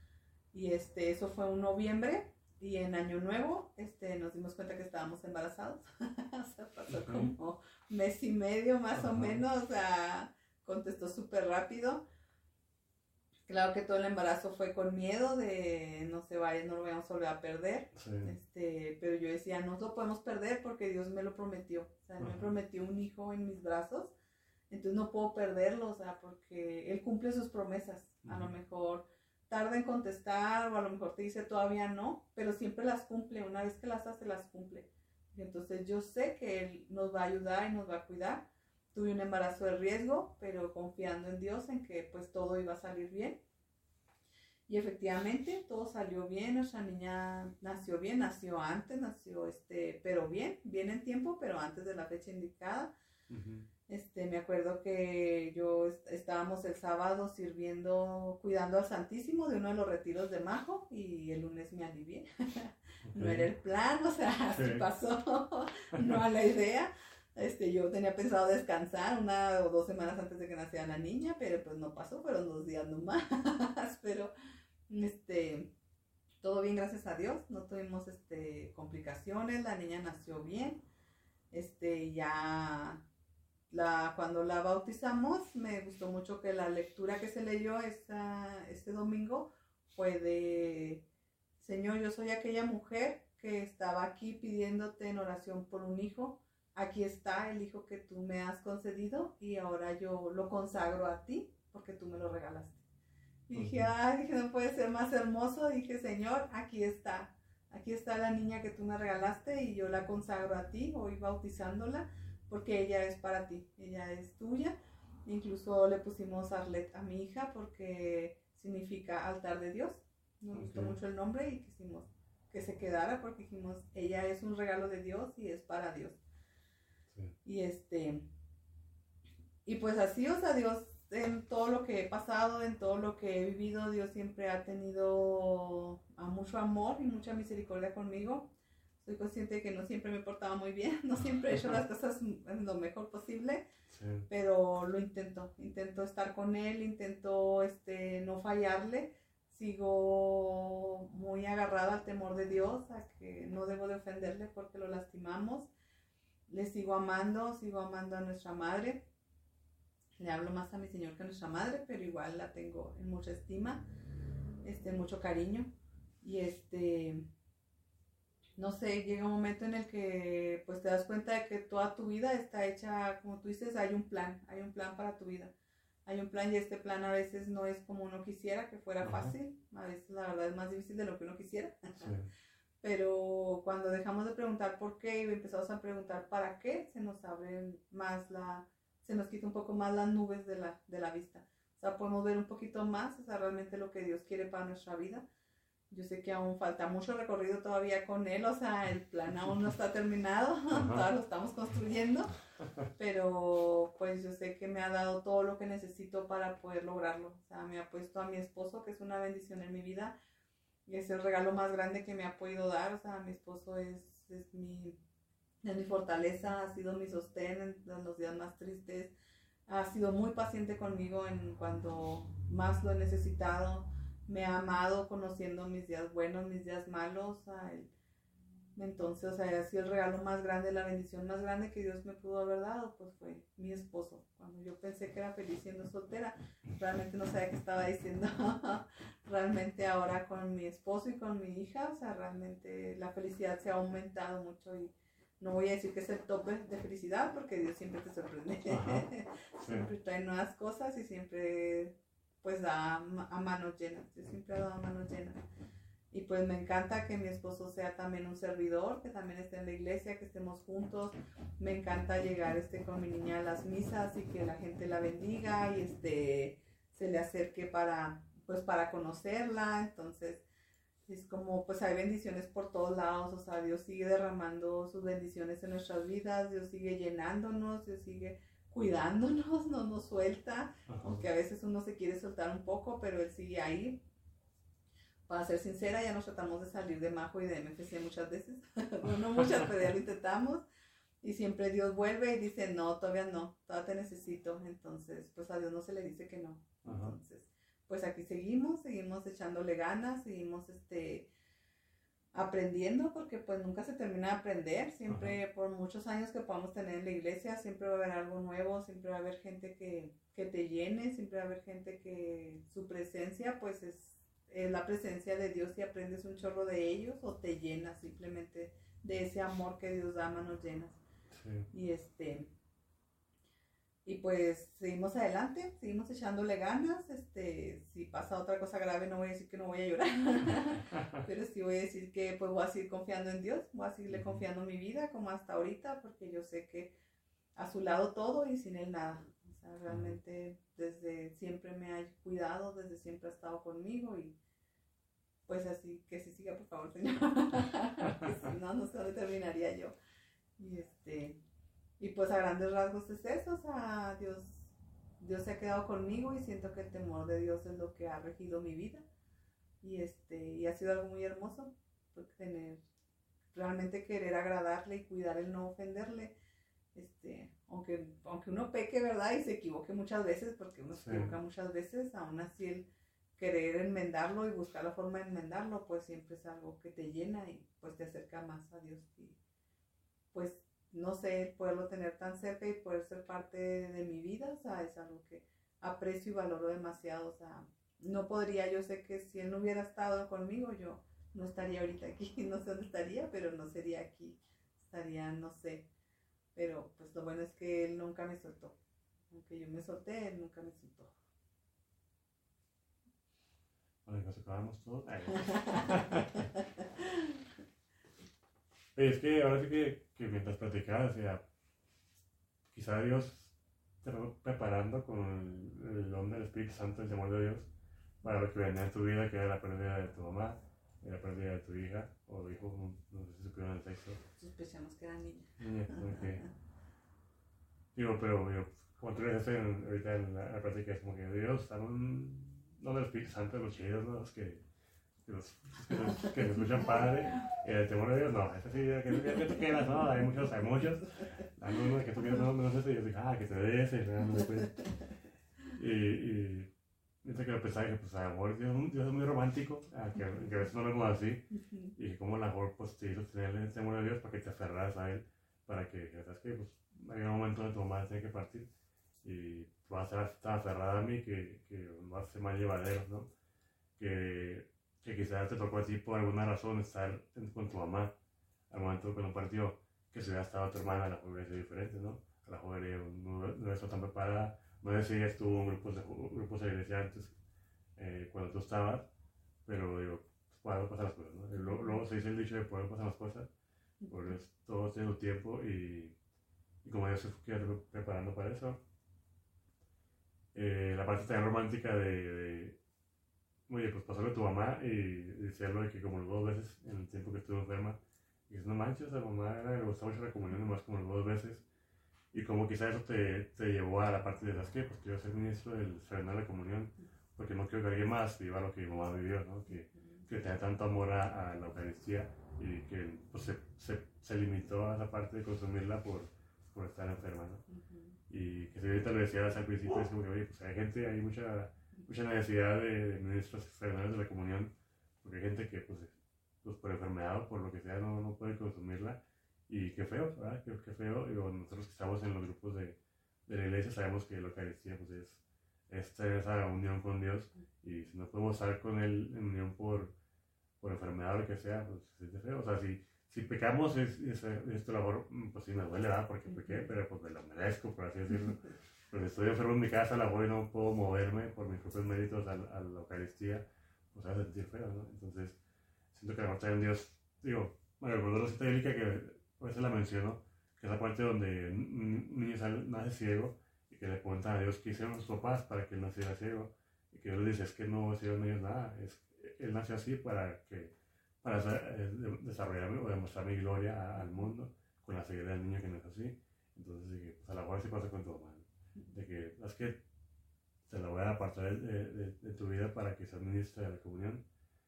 Y este, eso fue un noviembre y en Año Nuevo este, nos dimos cuenta que estábamos embarazados, o sea, pasó como mes y medio más o menos, o sea, contestó súper rápido. Claro que todo el embarazo fue con miedo de no se vaya, no lo vayamos a volver a perder. Sí. Este, pero yo decía, no lo podemos perder porque Dios me lo prometió. O sea, Él me Ajá. prometió un hijo en mis brazos. Entonces no puedo perderlo, o sea, porque Él cumple sus promesas. A lo Ujú. mejor tarda en contestar o a lo mejor te dice todavía no, pero siempre las cumple. Una vez que las hace, las cumple. Y entonces yo sé que Él nos va a ayudar y nos va a cuidar. Tuve un embarazo de riesgo, pero confiando en Dios, en que pues todo iba a salir bien. Y efectivamente todo salió bien, nuestra niña nació bien, nació antes, nació este, pero bien, bien en tiempo, pero antes de la fecha indicada. Uh-huh. Este, me acuerdo que yo est- estábamos el sábado sirviendo, cuidando al Santísimo de uno de los retiros de Majo, y el lunes me alivié. Okay. No era el plan, o sea, así sí pasó, no a la idea. Este, yo tenía pensado descansar una o dos semanas antes de que naciera la niña, pero pues no pasó, fueron dos días nomás. Pero este, todo bien, gracias a Dios, no tuvimos este, complicaciones, la niña nació bien. Este, ya la, cuando la bautizamos, me gustó mucho que la lectura que se leyó esta, este domingo fue de: Señor, yo soy aquella mujer que estaba aquí pidiéndote en oración por un hijo. Aquí está el hijo que tú me has concedido y ahora yo lo consagro a ti porque tú me lo regalaste. Y uh-huh. dije, ay, dije, no puede ser más hermoso. Dije, Señor, aquí está. Aquí está la niña que tú me regalaste y yo la consagro a ti, hoy bautizándola, porque ella es para ti, ella es tuya. Incluso le pusimos Arlet a mi hija porque significa altar de Dios. Nos okay. gustó mucho el nombre y quisimos que se quedara porque dijimos, ella es un regalo de Dios y es para Dios. Sí. Y este, y pues así, o sea, Dios, en todo lo que he pasado, en todo lo que he vivido, Dios siempre ha tenido a mucho amor y mucha misericordia conmigo. Soy consciente de que no siempre me he portado muy bien, no siempre he hecho las cosas lo mejor posible, sí. pero lo intento, intento estar con Él, intento este, no fallarle, sigo muy agarrada al temor de Dios, a que no debo de ofenderle porque lo lastimamos, le sigo amando, sigo amando a nuestra madre. Le hablo más a mi Señor que a nuestra madre, pero igual la tengo en mucha estima, este, mucho cariño. Y este, no sé, llega un momento en el que pues te das cuenta de que toda tu vida está hecha, como tú dices, hay un plan, hay un plan para tu vida. Hay un plan y este plan a veces no es como uno quisiera, que fuera Ajá. fácil. A veces la verdad es más difícil de lo que uno quisiera. Sí. Pero cuando dejamos de preguntar por qué y empezamos a preguntar para qué, se nos abre más la... se nos quita un poco más las nubes de la, de la vista. O sea, podemos ver un poquito más, o sea, realmente lo que Dios quiere para nuestra vida. Yo sé que aún falta mucho recorrido todavía con Él, o sea, el plan aún no está terminado, todavía lo estamos construyendo, pero pues yo sé que me ha dado todo lo que necesito para poder lograrlo. O sea, me ha puesto a mi esposo, que es una bendición en mi vida, y es el regalo más grande que me ha podido dar. O sea, mi esposo es, es mi... es mi fortaleza, ha sido mi sostén en, en los días más tristes, ha sido muy paciente conmigo en cuando más lo he necesitado, me ha amado conociendo mis días buenos, mis días malos. O sea, él, entonces, o sea, ha sido el regalo más grande, la bendición más grande que Dios me pudo haber dado, pues fue mi esposo. Cuando yo pensé que era feliz siendo soltera, realmente no sabía qué estaba diciendo. Realmente ahora con mi esposo y con mi hija, o sea, realmente la felicidad se ha aumentado mucho y no voy a decir que es el tope de felicidad porque Dios siempre te sorprende. Siempre trae nuevas cosas y siempre pues da a manos llenas. Yo siempre he dado a manos llenas. Y pues me encanta que mi esposo sea también un servidor, que también esté en la iglesia, que estemos juntos. Me encanta llegar este, con mi niña a las misas y que la gente la bendiga y este, se le acerque para, pues, para conocerla. Entonces es como, pues hay bendiciones por todos lados. O sea, Dios sigue derramando sus bendiciones en nuestras vidas, Dios sigue llenándonos, Dios sigue cuidándonos, no nos suelta, Ajá. aunque a veces uno se quiere soltar un poco, pero Él sigue ahí. Para ser sincera, ya nos tratamos de salir de Majo y de M F C muchas veces, bueno, no muchas, pero ya lo intentamos, y siempre Dios vuelve y dice, no, todavía no, todavía te necesito. Entonces, pues a Dios no se le dice que no. Ajá. Entonces, pues aquí seguimos, seguimos echándole ganas, seguimos este, aprendiendo, porque pues nunca se termina de aprender. Siempre, Ajá. por muchos años que podamos tener en la iglesia, siempre va a haber algo nuevo, siempre va a haber gente que, que te llene, siempre va a haber gente que su presencia pues es, es la presencia de Dios y aprendes un chorro de ellos o te llenas simplemente de ese amor que Dios da a manos llenas. Sí. Y este... Y pues seguimos adelante, seguimos echándole ganas, este este, si pasa otra cosa grave no voy a decir que no voy a llorar, pero sí voy a decir que pues voy a seguir confiando en Dios, voy a seguirle confiando en mi vida como hasta ahorita, porque yo sé que a su lado todo y sin él nada. O sea, realmente desde siempre me ha cuidado, desde siempre ha estado conmigo y pues así, que si siga por favor, Señor, que si no, no sé dónde terminaría yo. Y este, y pues a grandes rasgos es eso, o sea, Dios, Dios se ha quedado conmigo y siento que el temor de Dios es lo que ha regido mi vida. Y este, y ha sido algo muy hermoso, porque tener, realmente querer agradarle y cuidar el no ofenderle. Este, aunque, aunque uno peque, ¿verdad? Y se equivoque muchas veces, porque uno se equivoca muchas veces, aún así el querer enmendarlo y buscar la forma de enmendarlo, pues siempre es algo que te llena y pues te acerca más a Dios. Y pues, no sé, poderlo tener tan cerca y poder ser parte de, de mi vida, o sea, es algo que aprecio y valoro demasiado, o sea, no podría, yo sé que si él no hubiera estado conmigo, yo no estaría ahorita aquí, no sé dónde estaría, pero no sería aquí, estaría, no sé. Pero pues lo bueno es que él nunca me soltó. Aunque yo me solté, él nunca me soltó. Bueno, nos acabamos todos. Es que ahora sí que, que mientras platicabas, o sea, quizá Dios te va preparando con el, el don del Espíritu Santo, el temor de Dios, para lo que venía en tu vida, que era la pérdida de tu mamá, la pérdida de tu hija, o hijo, no, no sé si supieron el sexo. Sospechamos que era niña. Niña, ok. Digo, pero digo, como tú dices en, ahorita en la, la práctica, es como que Dios, dan un don del Espíritu Santo, los chidos, ¿no? Los que, que, los, que, los, que se escuchan padre, y el temor de Dios, no, ese sí, que, que, que tú quieras, ¿no? Hay muchos, hay muchos, dan uno que tú quieras, no, no sé si yo dije, ah, que te dé ese, ¿no? Después, y, y, Dice que lo pensaba que pues a lo mejor Dios, Dios es muy romántico, a que, que a veces no lo vemos así, uh-huh. Y como a lo mejor pues te hizo tener el temor de Dios para que te aferras a él, para que, que sabes que pues hay un momento donde tu mamá tiene que partir y tú vas a estar aferrada a mí, que, que vas a ser más llevadero, ¿no? Que, que quizás te tocó a ti por alguna razón estar con tu mamá al momento cuando partió, que si hubiera estado tu hermana, a lo mejor hubiera sido diferente, ¿no? A lo mejor no, no hubiera estado tan preparada. No sé si ella estuvo en grupos de, grupos de iglesia antes, eh, cuando tú estabas, pero digo, pues, pueden pasar las cosas, ¿no? Luego, luego se dice el dicho de pueden pasar las cosas, porque todo tiene su tiempo y, y como Dios se fue preparando para eso. Eh, la parte tan romántica de, de, oye, pues pasarle a tu mamá y decirlo de que como dos veces en el tiempo que estuvo enferma, y dices, no manches, a mamá le gustaba mucho la comunión, nomás como dos veces. Y como quizá eso te, te llevó a la parte de las que, pues quiero ser ministro del Serenal de la Comunión, porque no quiero que alguien más viva lo que mi mamá vivió, ¿no? Que, que tenga tanto amor a, a la Eucaristía y que pues, se, se, se limitó a la parte de consumirla por, por estar enferma, ¿no? Uh-huh. Y que si ahorita lo decías al principio, es como que, oye, pues hay gente, hay mucha, mucha necesidad de, de ministros serenales de la Comunión, porque hay gente que, pues, pues por enfermedad o por lo que sea, no, no puede consumirla. Y qué feo, ¿verdad? Qué, qué feo. Digo, nosotros que estamos en los grupos de, de la iglesia sabemos que la Eucaristía pues, es, es tener esa unión con Dios. Y si no podemos estar con Él en unión por, por enfermedad o lo que sea, pues es de feo. O sea, si, si pecamos, es, es, esto labor, pues sí me duele, ¿verdad? Porque pequé, pero pues me lo merezco, por así decirlo. Pero si estoy enfermo en mi casa, la voy y no puedo moverme por mis propios méritos a, a la Eucaristía, pues va a sentir feo, ¿no? Entonces, siento que la parte de Dios, digo, bueno, el modelo cita bíblica que a veces la menciono, que es la parte donde un niño nace ciego y que le preguntan a Dios qué hicieron sus papás para que él naciera ciego, y que Dios le dice, es que no hicieron ellos nada, es, él nació así para, que, para desarrollar o demostrar mi gloria a, al mundo con la ceguera del niño que nace así. Entonces dije, pues a la mejor sí pasa con tu mamá, de que es que te la voy a apartar de, de, de tu vida para que seas ministra de la comunión,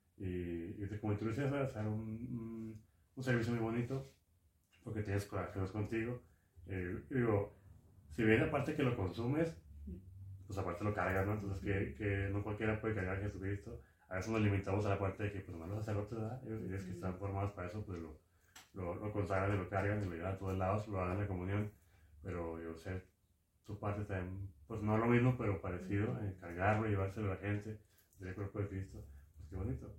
y, y como tú decías, hacer un, un, un servicio muy bonito, porque tienes corajeos contigo. Eh, digo, si bien aparte que lo consumes, pues aparte lo cargas, ¿no? Entonces que, que no cualquiera puede cargar a Jesucristo. A veces nos limitamos a la parte de que, pues, nomás los sacerdotes, ¿verdad? Ellos, ellos que están formados para eso, pues lo, lo, lo consagran y lo cargan y lo llevan a todos lados, lo dan en la comunión. Pero yo sé, su parte también, pues no es lo mismo, pero parecido, en cargarlo, llevárselo a la gente, del cuerpo de Cristo. Pues qué bonito.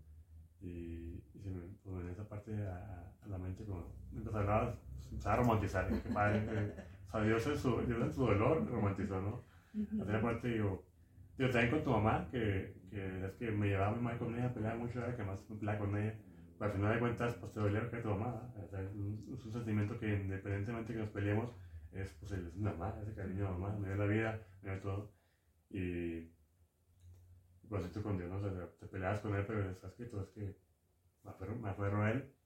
Y, y se me pues, en esa parte a, a la mente, como mientras hablabas, se va a romantizar, ¿eh? Qué padre. Eh, o sea, Dios en, su, Dios en su dolor romantizó, ¿no? Uh-huh. Hacia la parte, digo, yo también con tu mamá, que, que es que me llevaba muy mal con ella, peleaba mucho, era que más me peleaba con ella. Pero al final de cuentas, pues te dolía lo que era tu mamá. O sea, es, un, es un sentimiento que independientemente que nos peleemos, es pues el, es mi mamá, ese cariño de mamá, me dio la vida, me dio todo. Y pues así tú con Dios, ¿no? O sea, te peleabas con él, pero sabes que tú es que me aferro, me aferro a él.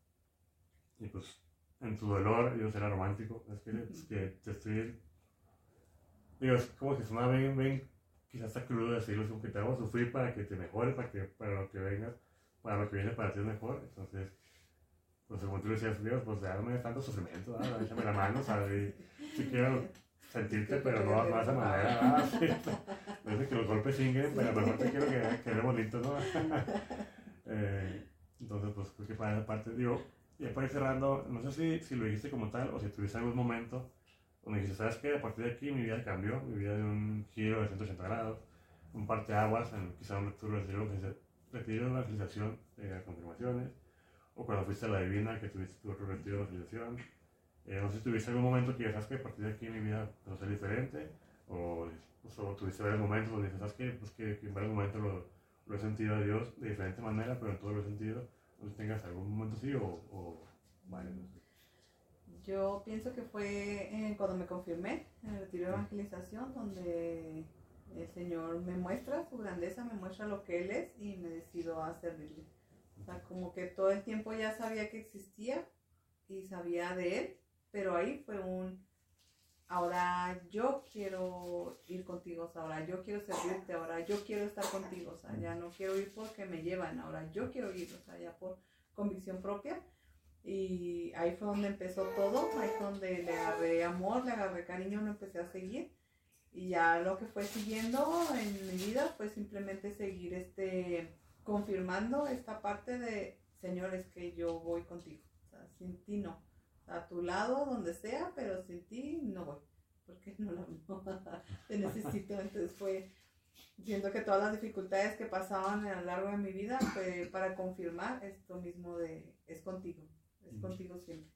Y pues en tu dolor, Dios era romántico, es que, es que te estoy... Digo, es como que suena bien, bien, quizás está crudo decirlo, es como que te hago sufrir para que te mejores, para que para lo que vengas, para lo que viene para ti es mejor. Entonces, pues como tú decías, Dios, pues ya no me des tanto sufrimiento, ¿verdad? Échame la mano, ¿sabes? Si quiero sentirte, pero no, no de esa manera, ¿verdad? Sí, no es de que los golpes chinguen, pero a lo mejor te quiero que quede bonito, ¿no? eh, entonces, pues creo que para esa parte, digo, ya para ir cerrando, no sé si, si lo dijiste como tal o si tuviste algún momento donde dijiste, ¿sabes qué? A partir de aquí mi vida cambió, mi vida dio un giro de ciento ochenta grados, un parteaguas, en quizá un retiro de retiro de evangelización de confirmaciones, o cuando fuiste a la Divina, que tuviste tu otro retiro de evangelización. Eh, no sé si tuviste algún momento que sabes que a partir de aquí mi vida va a ser diferente, o, pues, o tuviste varios momentos donde dices, ¿sabes qué? Pues que, que en varios momentos lo, lo he sentido a Dios de diferente manera, pero en todo lo he sentido. No sé si tengas algún momento así o, o vale, no sé. Yo pienso que fue eh, cuando me confirmé en el retiro de evangelización, donde el Señor me muestra su grandeza, me muestra lo que Él es y me decido a servirle. O sea, como que todo el tiempo ya sabía que existía y sabía de Él, pero ahí fue un, ahora yo quiero ir contigo, o sea, ahora yo quiero servirte, ahora yo quiero estar contigo, o sea, ya no quiero ir porque me llevan, ahora yo quiero ir, o sea, ya por convicción propia. Y ahí fue donde empezó todo, ahí fue donde le agarré amor, le agarré cariño, lo empecé a seguir. Y ya lo que fue siguiendo en mi vida fue simplemente seguir este, confirmando esta parte de, Señor, es que yo voy contigo, o sea, sin ti no, a tu lado, donde sea, pero sin ti no voy, porque no, no, no te necesito. Entonces fue, siento que todas las dificultades que pasaban a lo largo de mi vida fue para confirmar esto mismo de, es contigo. Es contigo siempre.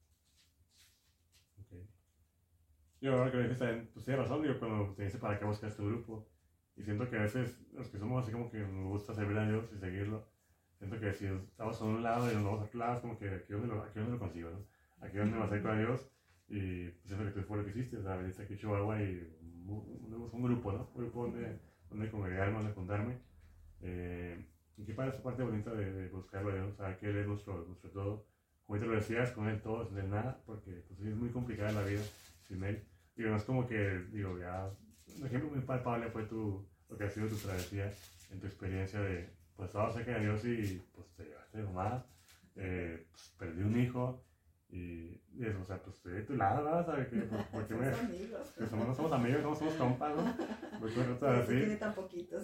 Okay. Yo ahora que me dices también, pues tienes razón, digo, cuando te dice para qué buscas tu grupo. Y siento que a veces los que somos así como que nos gusta servir a Dios y seguirlo, siento que si estamos a un lado y nos vamos a otro lado, es como que aquí donde lo, aquí donde lo consigo, ¿no? Aquí donde me acerco a Dios y pues siento que tú fue lo que hiciste, o sea, viniste aquí a Chihuahua y un, un grupo, ¿no? Un grupo donde, donde congregarme, donde juntarme. Eh, y qué para esa parte bonita de, de buscarlo a Dios, o sea, que Él es nuestro, nuestro todo. Como te lo decías, con Él todo, sin Él nada, porque pues, es muy complicada la vida sin Él. Digo, no es como que, digo, ya, un ejemplo muy palpable fue tu, lo que ha sido tu travesía en tu experiencia de, pues, estabas cerca de Dios y, pues, te llevaste de mamá, eh, pues, perdí un hijo, y, y eso, o sea, pues, estoy de tu lado, ¿no? ¿Sabes qué? Pues, ¿por qué me...? Amigos. Que somos, no somos amigos, no somos compas, ¿no? ¿Por qué me tratas así? Tiene tan poquitos.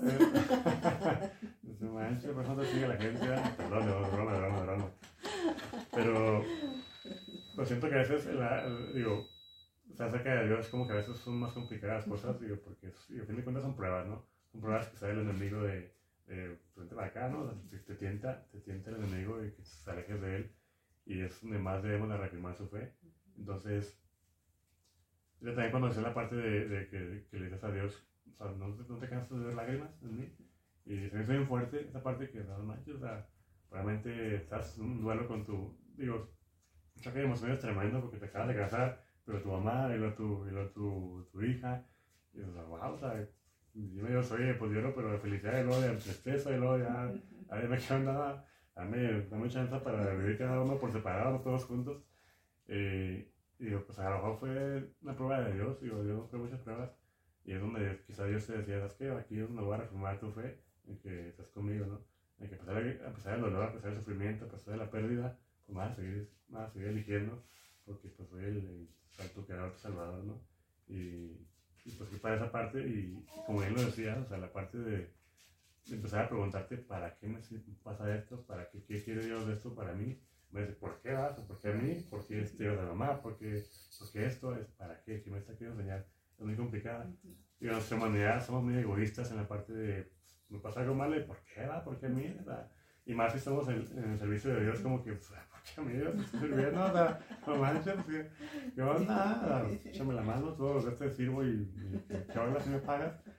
No manches, por eso te sigue la gente, ¿eh? Perdón, de broma, de broma, de broma. Pero, pues siento que a veces, la, digo, estar cerca de Dios es como que a veces son más complicadas las cosas, digo, porque a fin de cuentas son pruebas, ¿no? Son pruebas que sale el enemigo de, de frente para acá, ¿no? Te, te, tienta, te tienta el enemigo y que te alejes de él, y es donde más debemos de reafirmar su fe. Entonces, yo también cuando decía la parte de, de que, que le dices a Dios, o sea, no, no te cansas de ver lágrimas en mí, y se me hizo bien fuerte esa parte que no manches, o sea, realmente estás en un duelo con tu, digo, un choque de emociones tremendo porque te acabas de casar, pero tu mamá y luego tu, y luego tu, tu hija, y o sea, wow, o sea, yo me digo, oye, pues lloro, pero de felicidad y luego de tristeza y luego ya, a ver, me quedo nada, dame, dame chance para vivir cada uno por separado, todos juntos. Eh, y digo, pues a lo mejor fue una prueba de Dios, digo, Dios nos fue muchas pruebas, y es donde quizá Dios te decía, ¿sabes qué? Aquí es donde voy a reformar tu fe, en que estás conmigo, ¿no? En que a pesar, de, a pesar del dolor, a pesar del sufrimiento, a pesar de la pérdida, pues vas a seguir, vas a seguir eligiendo, porque pues soy el, el santo creador, tu salvador, ¿no? Y, y pues que para esa parte, y, y como él lo decía, o sea, la parte de, de empezar a preguntarte, ¿para qué me pasa esto? ¿Para qué, qué quiere Dios de esto para mí? Me dice, ¿por qué vas? ¿Por qué a mí? ¿Por qué este a la mamá? ¿Por qué, ¿Por qué esto? ¿Es para qué? ¿Qué me está queriendo enseñar? Es muy complicada. Y en nuestra humanidad somos muy egoístas en la parte de, me pasa algo malo, ¿y por qué va? ¿Por qué a mí? O sea, y más si estamos en, en el servicio de Dios, como que, ¿por qué a mí? Dios me estoy sirviendo, o sea, no manches, ¿qué onda? Échame la mano, todos los días te sirvo y, y ¿qué onda si me pagas?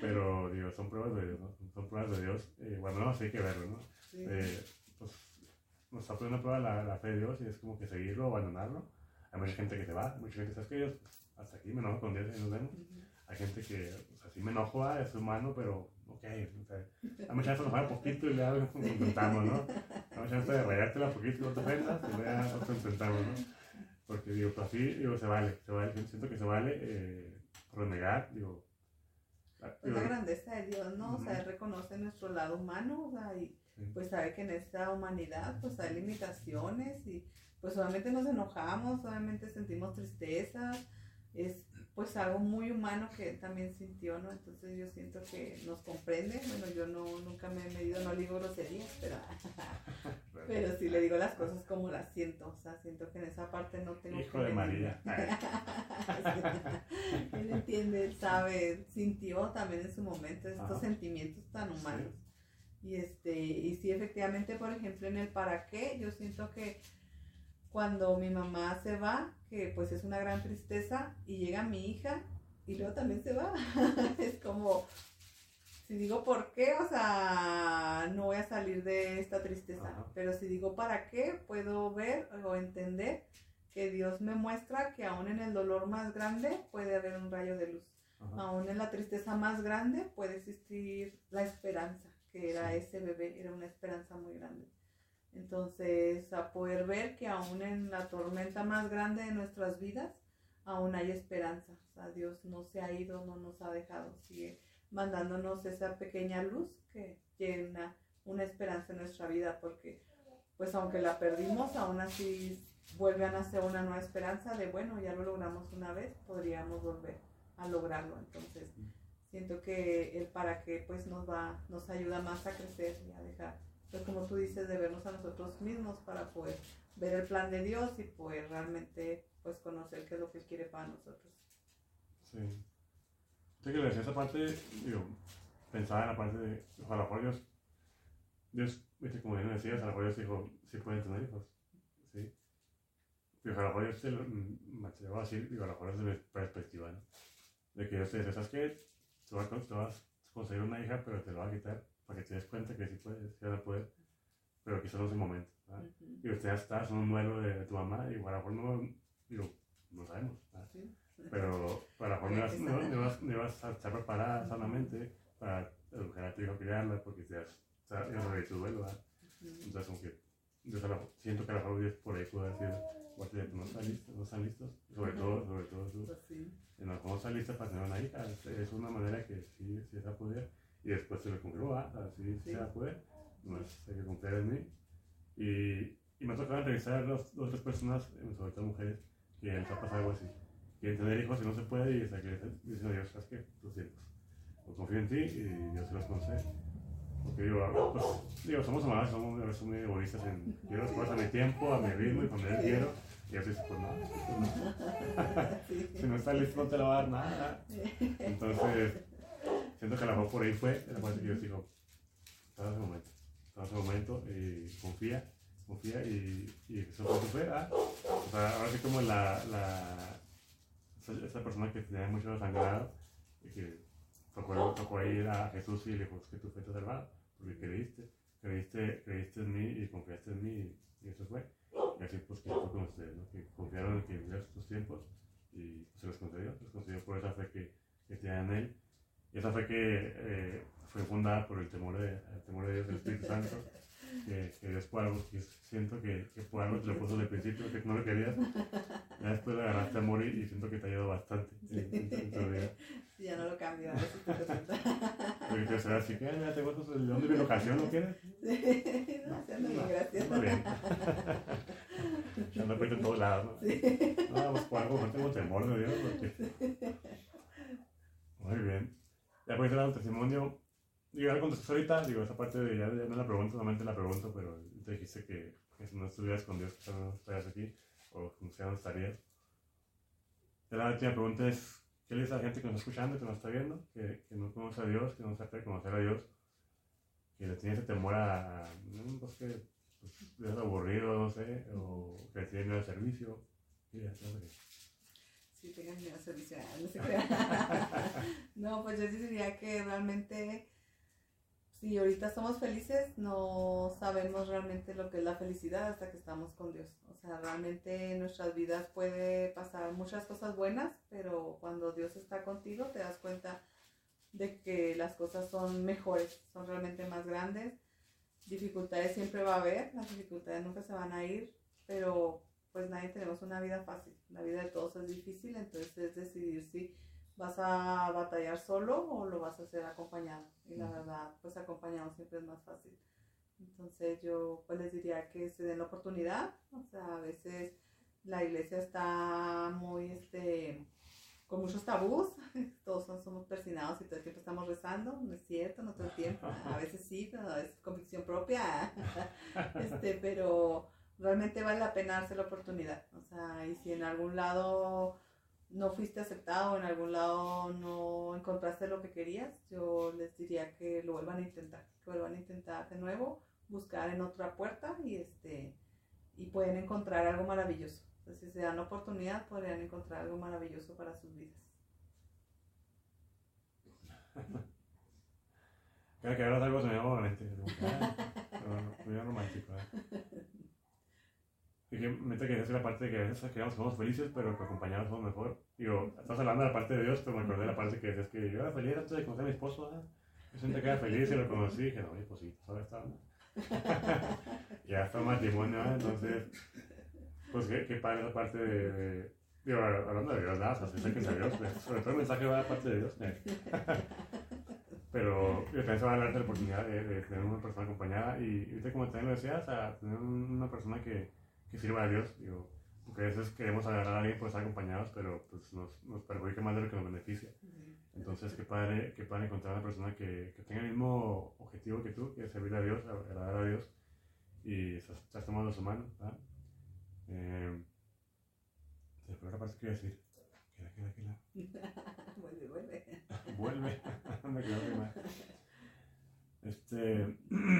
pero digo, son pruebas de Dios, ¿no? Son pruebas de Dios, eh, bueno, no, así hay que verlo, ¿no? Sí. Eh, pues nos está poniendo a prueba la, la fe de Dios y es como que seguirlo o abandonarlo. Hay mucha gente que se va, mucha gente, ¿sabes qué? Yo pues, hasta aquí me enojo con Dios y nos vemos. Ujú. Hay gente que, o sea, sí me enojo, ah, es humano, pero ok, o sea, hay mucha gente que nos va un poquito y ya nos intentamos, ¿no? Hay mucha gente de rayártela un poquito y no te ofendas y ya nosotros intentamos, ¿no? Porque digo, pues así, digo, se vale, se vale, siento que se vale eh, renegar, digo. Pues la grandeza de Dios, ¿no? O sea, Él Ujú. reconoce nuestro lado humano, o sea, y Sí. pues sabe que en esta humanidad pues hay limitaciones y pues obviamente nos enojamos, obviamente sentimos tristeza, es pues algo muy humano que Él también sintió, ¿no? Entonces yo siento que nos comprende, bueno, yo no, nunca me he medido, no le digo groserías, pero, pero sí le digo las cosas como las siento, o sea, siento que en esa parte no tengo Hijo que de medirme. María. Él entiende, él sabe, él sintió también en su momento estos Ajá. sentimientos tan humanos. Sí. Y este, y sí, efectivamente, por ejemplo, en el para qué, yo siento que cuando mi mamá se va, que pues es una gran tristeza, y llega mi hija, y luego también se va, es como, si digo por qué, o sea, no voy a salir de esta tristeza, Ajá. pero si digo para qué, puedo ver o entender que Dios me muestra que aún en el dolor más grande puede haber un rayo de luz. Ajá. Aún en la tristeza más grande puede existir la esperanza, que era Sí. ese bebé, era una esperanza muy grande. Entonces, a poder ver que aún en la tormenta más grande de nuestras vidas, aún hay esperanza. O sea, Dios no se ha ido, no nos ha dejado, sigue mandándonos esa pequeña luz que llena una esperanza en nuestra vida, porque pues aunque la perdimos, aún así vuelve a nacer una nueva esperanza de, bueno, ya lo logramos una vez, podríamos volver a lograrlo. Entonces, siento que el para qué pues nos va, nos ayuda más a crecer y a dejar, pues como tú dices, de vernos a nosotros mismos para poder ver el plan de Dios y poder realmente pues conocer qué es lo que Él quiere para nosotros. Sí. Yo que le decía esa parte, digo, pensaba en la parte de, o sea, a lo mejor Dios, Dios, viste, como bien decías, a lo mejor Dios dijo, sí pueden tener hijos, ¿sí? Digo, a lo mejor Dios te lo, me atrevo a decir, digo, a lo mejor es de mi perspectiva, ¿no? De que Dios te dice, ¿sabes qué? Tú vas, tú vas a conseguir una hija, pero te lo va a quitar para que te des cuenta que sí puedes, sí vas a poder, pero quizás no es el momento, ¿verdad? Uh-huh. Y usted ya estás en un duelo de, de tu mamá, y a lo mejor no, digo, no sabemos, ¿verdad? Sí. Pero a lo mejor no ibas, no, no ibas, no ibas a estar preparada sanamente para educar a tu hijo, criarla, porque te has, o sea, ibas a vivir tu duelo, ¿verdad? Uh-huh. Entonces, como que yo a lo- siento que a lo mejor Dios por ahí puede decir, guarda, ya que no están listos, no están listos, sobre todo, sobre todo tú. Pues sí. En los no están listos para tener una hija, es, es una manera que sí, sí se va a poder, y después se le cumplió, ¿ah? Así Sí. se va a poder, no es, hay que confiar en mí. Y, y me ha tocado entrevistar a dos, dos tres personas, eh, sobre todo mujeres, que les ha pasado algo así. Quieren tener hijos y no se puede, y hasta que dicen a Dios, ¿sabes qué? Tus hijos. O confío en ti y Dios se los concede. Porque digo, pues, digo, somos humanos, somos a veces muy egoístas en quiero las cosas a mi tiempo, a mi ritmo y cuando yo quiero. Y así, pues no, pues no. Sí. Si no está listo no te lo va a dar nada. Entonces, siento que a lo mejor por ahí fue la parte que Dios dijo, estás en ese momento, estás en ese momento y confía, confía y, y eso fue tu fe, ¿ah? O sea, ahora sí como la, la esa, esa persona que tenía mucho sangrado y que tocó, tocó ir a Jesús y le dijo, es que tu fe te ha salvado, porque creíste, creíste, creíste en mí y confiaste en mí y, y eso fue. Y así pues que fue con ustedes, ¿no? Que confiaron en que vivía sus tiempos y pues, se los concedió, se los concedió por esa fe que, que tenían en él. Y esa fe que eh, fue fundada por el temor de, el temor de Dios, del Espíritu Santo, que, que Dios por algo, que siento que, que por algo te lo puso desde el principio, que no lo querías, ya después le agarraste amor y, y siento que te ha ayudado bastante en, en, en tu vida. Sí, ya no lo cambio, a ver si te resulta. Porque te será así que, ya te gustas el don de mi locación, ¿no quieres? Sí, no, se anda bien, gracias. Anda bien. Ya ando pecho en todos lados, ¿no? Sí. No, pues por algo no tengo temor de Dios, porque... Muy bien. Ya puedes dar un testimonio. Digo, ya contestaste ahorita, digo, esa parte de ya, ya no la pregunto, solamente la pregunto, pero te dijiste que, que si no estuvieras con Dios, quizás no estarías aquí, o quizás no estarías. Ya la última pregunta es, ¿qué le dices a la gente que nos está escuchando, que nos está viendo, que, que no conoce a Dios, que no sabe conocer a Dios, que le tiene ese temor a, no, pues que pues, es aburrido, no sé, o que le tiene miedo al servicio? Sí, ya, no sé qué. sí tengan miedo a servicio. No, se crean. No, pues yo sí diría que realmente, si ahorita somos felices, no sabemos realmente lo que es la felicidad hasta que estamos con Dios. O sea, realmente en nuestras vidas puede pasar muchas cosas buenas, pero cuando Dios está contigo te das cuenta de que las cosas son mejores, son realmente más grandes. Dificultades siempre va a haber, las dificultades nunca se van a ir, pero pues nadie tenemos una vida fácil. La vida de todos es difícil, entonces es decidir si vas a batallar solo o lo vas a hacer acompañado. Y la verdad, pues acompañado siempre es más fácil. Entonces yo pues les diría que se den la oportunidad. O sea, a veces la iglesia está muy, este, con muchos tabús. Todos somos persinados y todo el tiempo estamos rezando. No es cierto, no todo el tiempo. A veces sí, pero es convicción propia. este, pero realmente vale la pena darse la oportunidad. O sea, y si en algún lado no fuiste aceptado, en algún lado no encontraste lo que querías, yo les diría que lo vuelvan a intentar, que vuelvan a intentar de nuevo, buscar en otra puerta y este y pueden encontrar algo maravilloso. Entonces, si se dan la oportunidad, podrían encontrar algo maravilloso para sus vidas. Cada que hablas algo se me llama mente, muy romántico. ¿eh? Y que mete que es la parte de que a veces quedamos somos felices, pero que acompañados somos mejor. Digo, estás hablando de la parte de Dios, pero me acordé de la parte que decías que yo era feliz antes de conocer a mi esposo. ¿eh? Yo siempre que era feliz y lo conocí y dije, no, mi esposito, ahora está. Ya está matrimonio, ¿eh? Entonces, pues qué, qué padre esa parte de, de. Digo, hablando de Dios, nada, o sea, si sé que es de Dios, sobre todo el mensaje va de parte de Dios. ¿eh? Pero yo también se va a darte la oportunidad de, de tener una persona acompañada y, y como también lo decías, a tener una persona que. que sirva a Dios, digo, porque a veces queremos agarrar a alguien por estar acompañados, pero pues nos, nos perjudica más de lo que nos beneficia. Entonces, qué padre, qué padre encontrar una persona que, que tenga el mismo objetivo que tú, que es servir a Dios, agradar a Dios, y estás tomando su mano, ¿verdad? Eh, se fue la parte que iba a decir. Queda, queda, queda. Vuelve, vuelve. Vuelve. Me quedó primero. Este...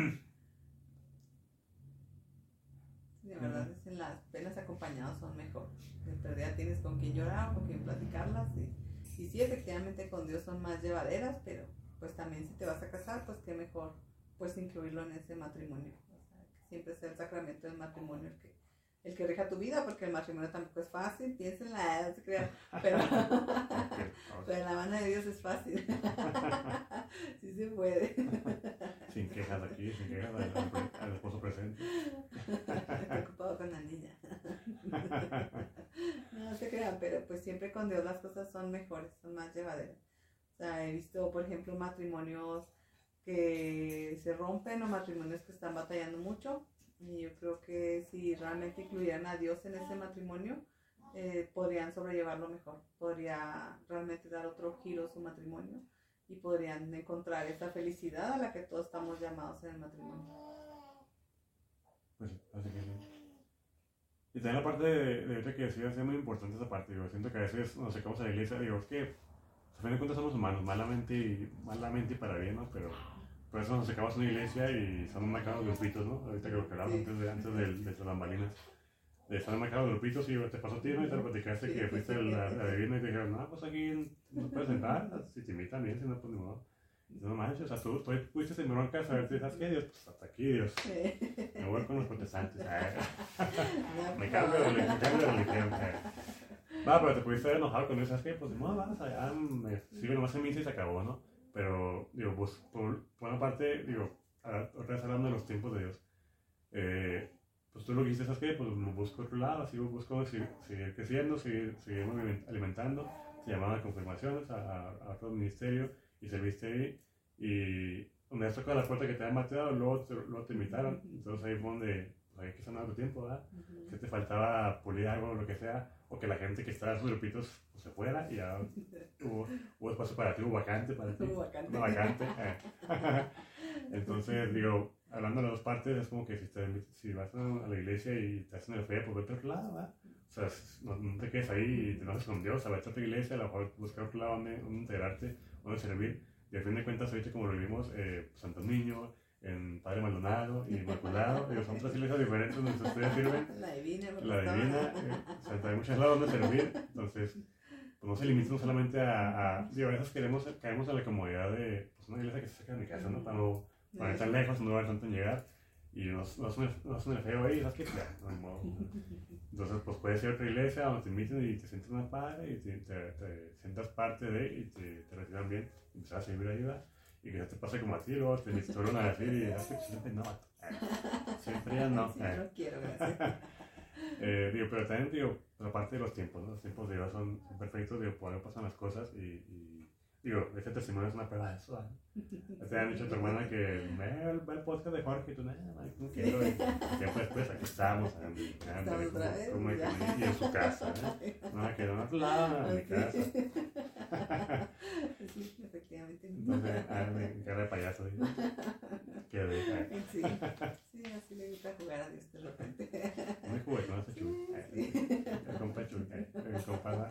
De verdad, es en las penas acompañados son mejor. De perdida tienes con quien llorar, con quien platicarlas. Y, y sí, efectivamente con Dios son más llevaderas, pero pues también si te vas a casar, pues qué mejor pues incluirlo en ese matrimonio. O sea, que siempre sea el sacramento del matrimonio el que, el que rija tu vida, porque el matrimonio tampoco es fácil, piénsenla, no se crean, pero, pero en la mano de Dios es fácil. Sí se puede. Sin quejas aquí, sin quejas al, al esposo presente. Preocupado con la niña. No se crean, pero pues siempre con Dios las cosas son mejores, son más llevaderas. O sea, he visto, por ejemplo, matrimonios que se rompen o matrimonios que están batallando mucho. Y yo creo que si realmente incluyeran a Dios en ese matrimonio, eh, podrían sobrellevarlo mejor. Podría realmente dar otro giro a su matrimonio y podrían encontrar esa felicidad a la que todos estamos llamados en el matrimonio. Pues sí, así que sí. Y también la parte de, de ahorita que decías, es muy importante esa parte. Yo siento que a veces nos sacamos a la iglesia, digo, es que a fin de cuentas somos humanos, malamente y, malamente y para bien, ¿no? Pero por eso nos sacamos a una iglesia y son marcados grupitos, ¿no? Ahorita que lo que hablamos sí. antes de, antes de, de las bambalinas. De estar marcados grupitos y te pasó a ti, ¿no? Y te lo platicaste sí, que fuiste sí, sí, a la adivina y te dijeron, no, pues aquí no puedes sentar, si te invitan bien, si no, pues ni modo. No manches, o sea, tú, tú fuiste en broncas a ver si sabes qué, Dios, pues hasta aquí, Dios. Sí. Me voy con los protestantes. No, me cambio de religión, me cambio de religión. Va, pero te pudiste haber enojado con eso, ¿sabes qué? Pues no, vamos allá, me sigo nomás en misa y se acabó, ¿no? Pero, digo, pues, por, por una parte, digo, otra vez hablando de los tiempos de Dios, eh, pues tú lo que hiciste, ¿sabes qué? Pues busco otro lado, así busco seguir, seguir creciendo, seguir, seguir alimentando, te llamaban a confirmaciones, a, a, a otro ministerio, y serviste ahí, y una vez tocó la puerta que te habían mateado, luego te, luego te invitaron, entonces ahí fue donde, pues hay que sanar tu tiempo, ¿verdad? Uh-huh. Que te faltaba pulir algo o lo que sea, o que la gente que estaba en sus grupitos pues, se fuera, y ya hubo, hubo espacio para ti, hubo vacante para ti, hubo vacante. Una vacante. Eh. Entonces, digo, hablando de las dos partes, es como que si, te, si vas a la iglesia y te hacen el fe, pues vete a otro lado, ¿verdad? O sea, no, no te quedes ahí y te enojes con Dios, a vete a otra iglesia, a lo mejor buscar otro lado donde, donde integrarte, donde servir. Y al fin de cuentas, ahorita como lo vivimos, eh, Santo Niño, en Padre Maldonado y Inmaculado, digo, son tres iglesias diferentes donde ustedes sirven. La Divina, La Divina, eh, o sea, hay muchos lados donde servir, entonces, pues no se limiten no solamente a, a, digo, a veces queremos, caemos en la comodidad de, pues una iglesia que se saca de mi casa, ¿no? Para no, para no ir tan lejos, no lugar tanto en llegar, y no, no suena no suena feo ahí, ¿sabes qué? Ya, no hay modo. Entonces, pues puedes ir a otra iglesia donde te inviten y te sientes más padre y te, te, te sientas parte de y te, te reciban bien, y empiezas a servir ayuda, y que ya te pase como a ti, luego te invitaron a decir y ¿sabes qué? Siempre no, siempre ya no. Sí, no quiero, gracias. Eh, digo, pero también digo, la parte de los tiempos, ¿no? Los tiempos de Dios son, son perfectos, digo, por algo pasan las cosas y, y digo, este testimonio es una prueba de eso, ¿no? Te han dicho a tu hermana que ve el, ve el podcast de Jorge y tú, nada, no quiero, y tiempo después aquí estamos, Andy, Andy, como, como que, y en su casa, ¿eh? No, que no, a tu lado, en mi casa. Sí, efectivamente. Entonces, ah, me cara de payaso, ¿sí? Qué de, sí, sí, así le gusta jugar a Dios de repente. Muy juguetón ese chulo. Sí. El compa chulo, el compa.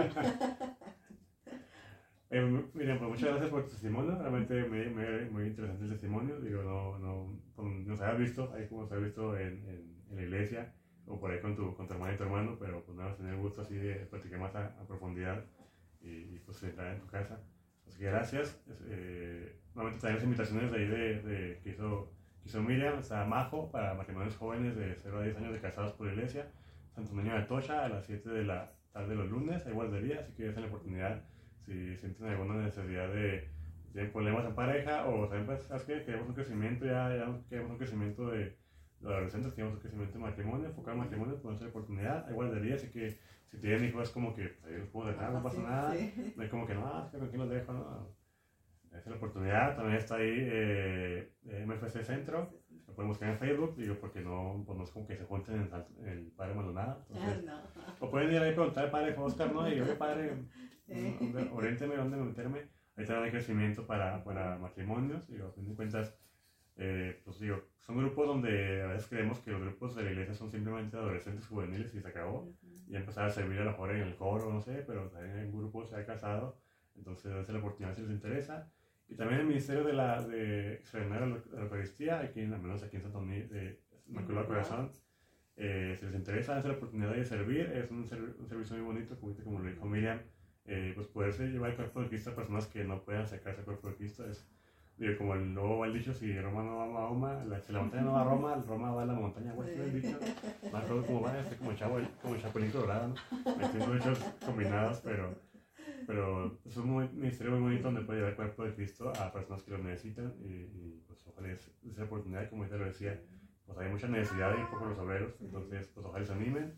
Eh, miren, pues muchas gracias por tu testimonio, realmente muy, muy, muy interesante el testimonio, digo, no, no, como nos habías visto, ahí como se ha visto en, en, en la iglesia, o por ahí con tu, con tu hermana y tu hermano, pero pues nada, tener el gusto así de platicar más a, a profundidad y, y pues entrar en tu casa. Así que gracias, eh, nuevamente también las invitaciones de ahí de, de, que, hizo, que hizo Miriam, está Majo, para matrimonios jóvenes de cero a diez años de casados por la iglesia, Santo Niño de Atocha, a las siete de la tarde los lunes, hay guardería, así que ya tienen la oportunidad. Si sienten alguna necesidad de, tienen problemas en pareja o saben, pues, ¿sabes qué? Queremos un crecimiento, ya, ya queremos un crecimiento de, de adolescentes, queremos un crecimiento de matrimonio, enfocado en matrimonio, pues esa oportunidad, hay guardería, así que si tienen hijos es como que pues, ahí los puedo dejar, no pasa nada, no es como que no, es que con quién los dejo, no, esa es la oportunidad. También está ahí eh, M F C Centro, lo pueden buscar en Facebook, digo, porque no, pues no es como que se junten en el, el Padre Maldonado, entonces, no. O pueden ir ahí a preguntar al Padre Oscar, ¿no? Y yo, Padre, oriénteme dónde meterme. Ahí también hay crecimiento para, para matrimonios, digo, a fin de cuentas, eh, pues digo, son grupos donde a veces creemos que los grupos de la iglesia son simplemente adolescentes juveniles y se acabó, uh-huh. Y empezar a servir a lo mejor en el coro, no sé, pero también hay un grupo que se ha casado, entonces esa es la oportunidad si les interesa. Y también el Ministerio de la de Extraordinaria de la Eucaristía, aquí, al menos aquí en Santo Domingo, de Inmaculado Corazón, eh, si les interesa, esa es la oportunidad de servir, es un, serv- un servicio muy bonito, como, como lo dijo Miriam. Eh, pues poderse llevar el cuerpo de Cristo a personas que no puedan sacarse el cuerpo de Cristo es, digo, como el luego va el dicho, si Roma no va a Roma, la, si la montaña no va a Roma, Roma va a la montaña, güey, ¿sí el dicho? Más todo como va, este como chavo, como el chapulín colorado, ¿no? Metiendo hechos combinados, pero, pero es un muy, ministerio muy bonito donde puede llevar el cuerpo de Cristo a personas que lo necesitan y, y pues ojalá es esa oportunidad, como ya lo decía, pues hay mucha necesidad de ir por los obreros, entonces pues ojalá se animen.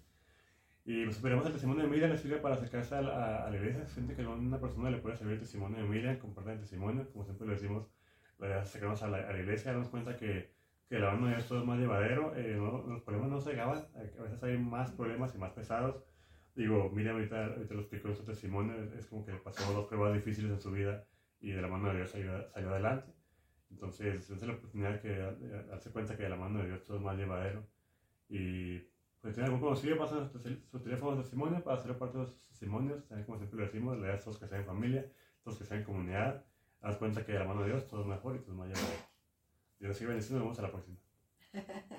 Y pues esperemos el testimonio de Miriam les sirve para acercarse a la, a la iglesia. Siente que a una persona le puede servir el testimonio de Miriam, compartir el testimonio, como siempre le decimos, la idea es acercarnos a la, a la iglesia, darnos cuenta que, que la mano de Dios todo es más llevadero, eh, no, los problemas no se acaban, a veces hay más problemas y más pesados. Digo, Miriam ahorita, ahorita lo explicó en su testimonio, es, es como que pasó dos pruebas difíciles en su vida y de la mano de Dios salió, salió adelante. Entonces, esa es la oportunidad que de darse cuenta que de la mano de Dios todo es más llevadero. Y pues tiene algún conocido, pasan su, su teléfono de testimonio para hacer parte de sus testimonios, también como siempre lo decimos, le das todos que sean en familia, todos que sean en comunidad, das cuenta que de la mano de Dios todo es mejor y todo es más llevadero. Dios sigue bendiciendo, nos vemos a la próxima.